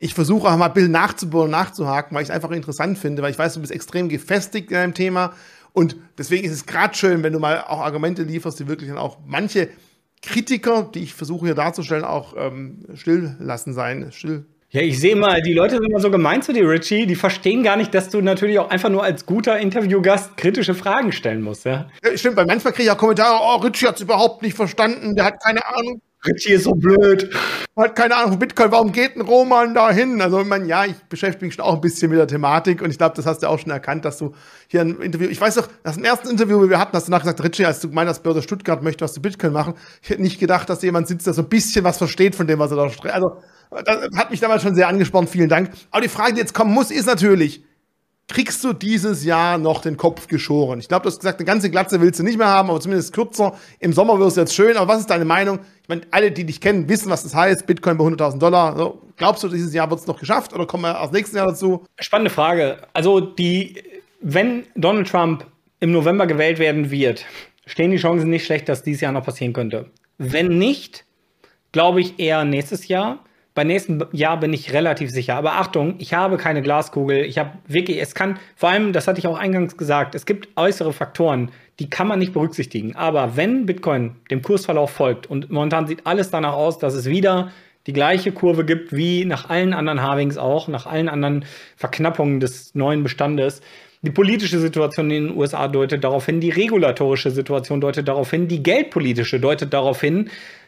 ich versuche auch mal ein bisschen nachzubohren, nachzuhaken, weil ich es einfach interessant finde, weil ich weiß, du bist extrem gefestigt in deinem Thema und deswegen ist es gerade schön, wenn du mal auch Argumente lieferst, die wirklich dann auch manche Kritiker, die ich versuche hier darzustellen, auch ähm, still lassen sein, still. Ja, ich sehe mal, die Leute sind immer so gemein zu dir, Richie. Die verstehen gar nicht, dass du natürlich auch einfach nur als guter Interviewgast kritische Fragen stellen musst, ja? Ja, stimmt, weil manchmal kriege ich auch Kommentare, oh, Richie hat es überhaupt nicht verstanden, der hat keine Ahnung. Richie ist so blöd. Hat keine Ahnung von Bitcoin, warum geht ein Roman da hin? Also, ich meine, ja, ich beschäftige mich schon auch ein bisschen mit der Thematik und ich glaube, das hast du auch schon erkannt, dass du hier ein Interview, ich weiß doch, das im ersten Interview, das wir hatten, hast du nachher gesagt, Richie, als du gemeint hast, Börse Stuttgart möchte was zu Bitcoin machen, ich hätte nicht gedacht, dass jemand sitzt, der so ein bisschen was versteht von dem, was er da spricht. Also, das hat mich damals schon sehr angespornt, vielen Dank. Aber die Frage, die jetzt kommen muss, ist natürlich, kriegst du dieses Jahr noch den Kopf geschoren? Ich glaube, du hast gesagt, eine ganze Glatze willst du nicht mehr haben, aber zumindest kürzer. Im Sommer wirst du jetzt schön. Aber was ist deine Meinung? Ich meine, alle, die dich kennen, wissen, was das heißt. Bitcoin bei hunderttausend Dollar. So, glaubst du, dieses Jahr wird es noch geschafft oder kommen wir erst nächstes Jahr dazu? Spannende Frage. Also, die, wenn Donald Trump im November gewählt werden wird, stehen die Chancen nicht schlecht, dass dieses Jahr noch passieren könnte. Wenn nicht, glaube ich eher nächstes Jahr. Bei nächstem Jahr bin ich relativ sicher. Aber Achtung, ich habe keine Glaskugel. Ich habe wirklich, es kann, vor allem, das hatte ich auch eingangs gesagt, es gibt äußere Faktoren, die kann man nicht berücksichtigen. Aber wenn Bitcoin dem Kursverlauf folgt und momentan sieht alles danach aus, dass es wieder die gleiche Kurve gibt wie nach allen anderen Halvings auch, nach allen anderen Verknappungen des neuen Bestandes. Die politische Situation in den U S A deutet darauf hin, die regulatorische Situation deutet darauf hin, die geldpolitische deutet darauf hin.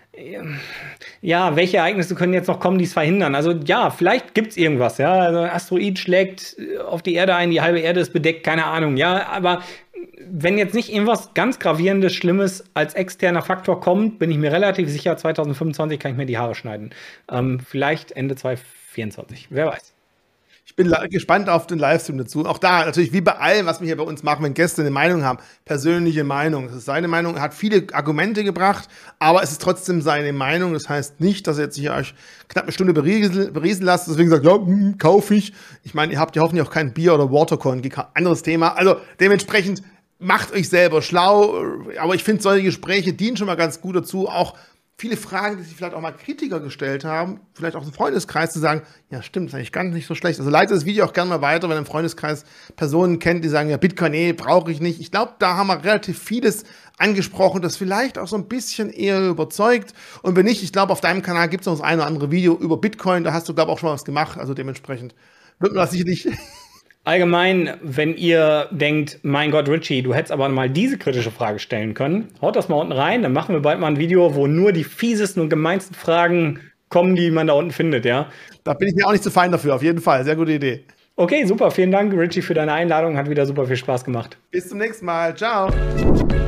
Ja, welche Ereignisse können jetzt noch kommen, die es verhindern? Also ja, vielleicht gibt es irgendwas, ja. Also ein Asteroid schlägt auf die Erde ein, die halbe Erde ist bedeckt, keine Ahnung, ja. Aber wenn jetzt nicht irgendwas ganz Gravierendes, Schlimmes als externer Faktor kommt, bin ich mir relativ sicher, zwanzig fünfundzwanzig kann ich mir die Haare schneiden. Ähm, vielleicht Ende zwanzig vierundzwanzig, wer weiß. Ich bin gespannt auf den Livestream dazu. Auch da natürlich wie bei allem, was wir hier bei uns machen, wenn Gäste eine Meinung haben, persönliche Meinung. Das ist seine Meinung, er hat viele Argumente gebracht, aber es ist trotzdem seine Meinung. Das heißt nicht, dass er jetzt hier euch knapp eine Stunde beriesen, beriesen lasst, deswegen sagt, ja, hm, kaufe ich. Ich meine, ihr habt ja hoffentlich auch kein Bier oder Watercoin gekauft. Anderes Thema. Also dementsprechend macht euch selber schlau. Aber ich finde, solche Gespräche dienen schon mal ganz gut dazu, auch viele Fragen, die sich vielleicht auch mal Kritiker gestellt haben, vielleicht auch im Freundeskreis zu sagen, ja stimmt, das ist eigentlich gar nicht so schlecht. Also leite das Video auch gerne mal weiter, wenn ihr im Freundeskreis Personen kennt, die sagen, ja Bitcoin, nee, brauche ich nicht. Ich glaube, da haben wir relativ vieles angesprochen, das vielleicht auch so ein bisschen eher überzeugt. Und wenn nicht, ich glaube, auf deinem Kanal gibt es noch das eine oder andere Video über Bitcoin, da hast du, glaube ich, auch schon mal was gemacht. Also dementsprechend wird man das sicherlich... Allgemein, wenn ihr denkt, mein Gott, Richie, du hättest aber mal diese kritische Frage stellen können, haut das mal unten rein, dann machen wir bald mal ein Video, wo nur die fiesesten und gemeinsten Fragen kommen, die man da unten findet, ja. Da bin ich mir auch nicht zu fein dafür, auf jeden Fall. Sehr gute Idee. Okay, super. Vielen Dank, Richie, für deine Einladung. Hat wieder super viel Spaß gemacht. Bis zum nächsten Mal. Ciao.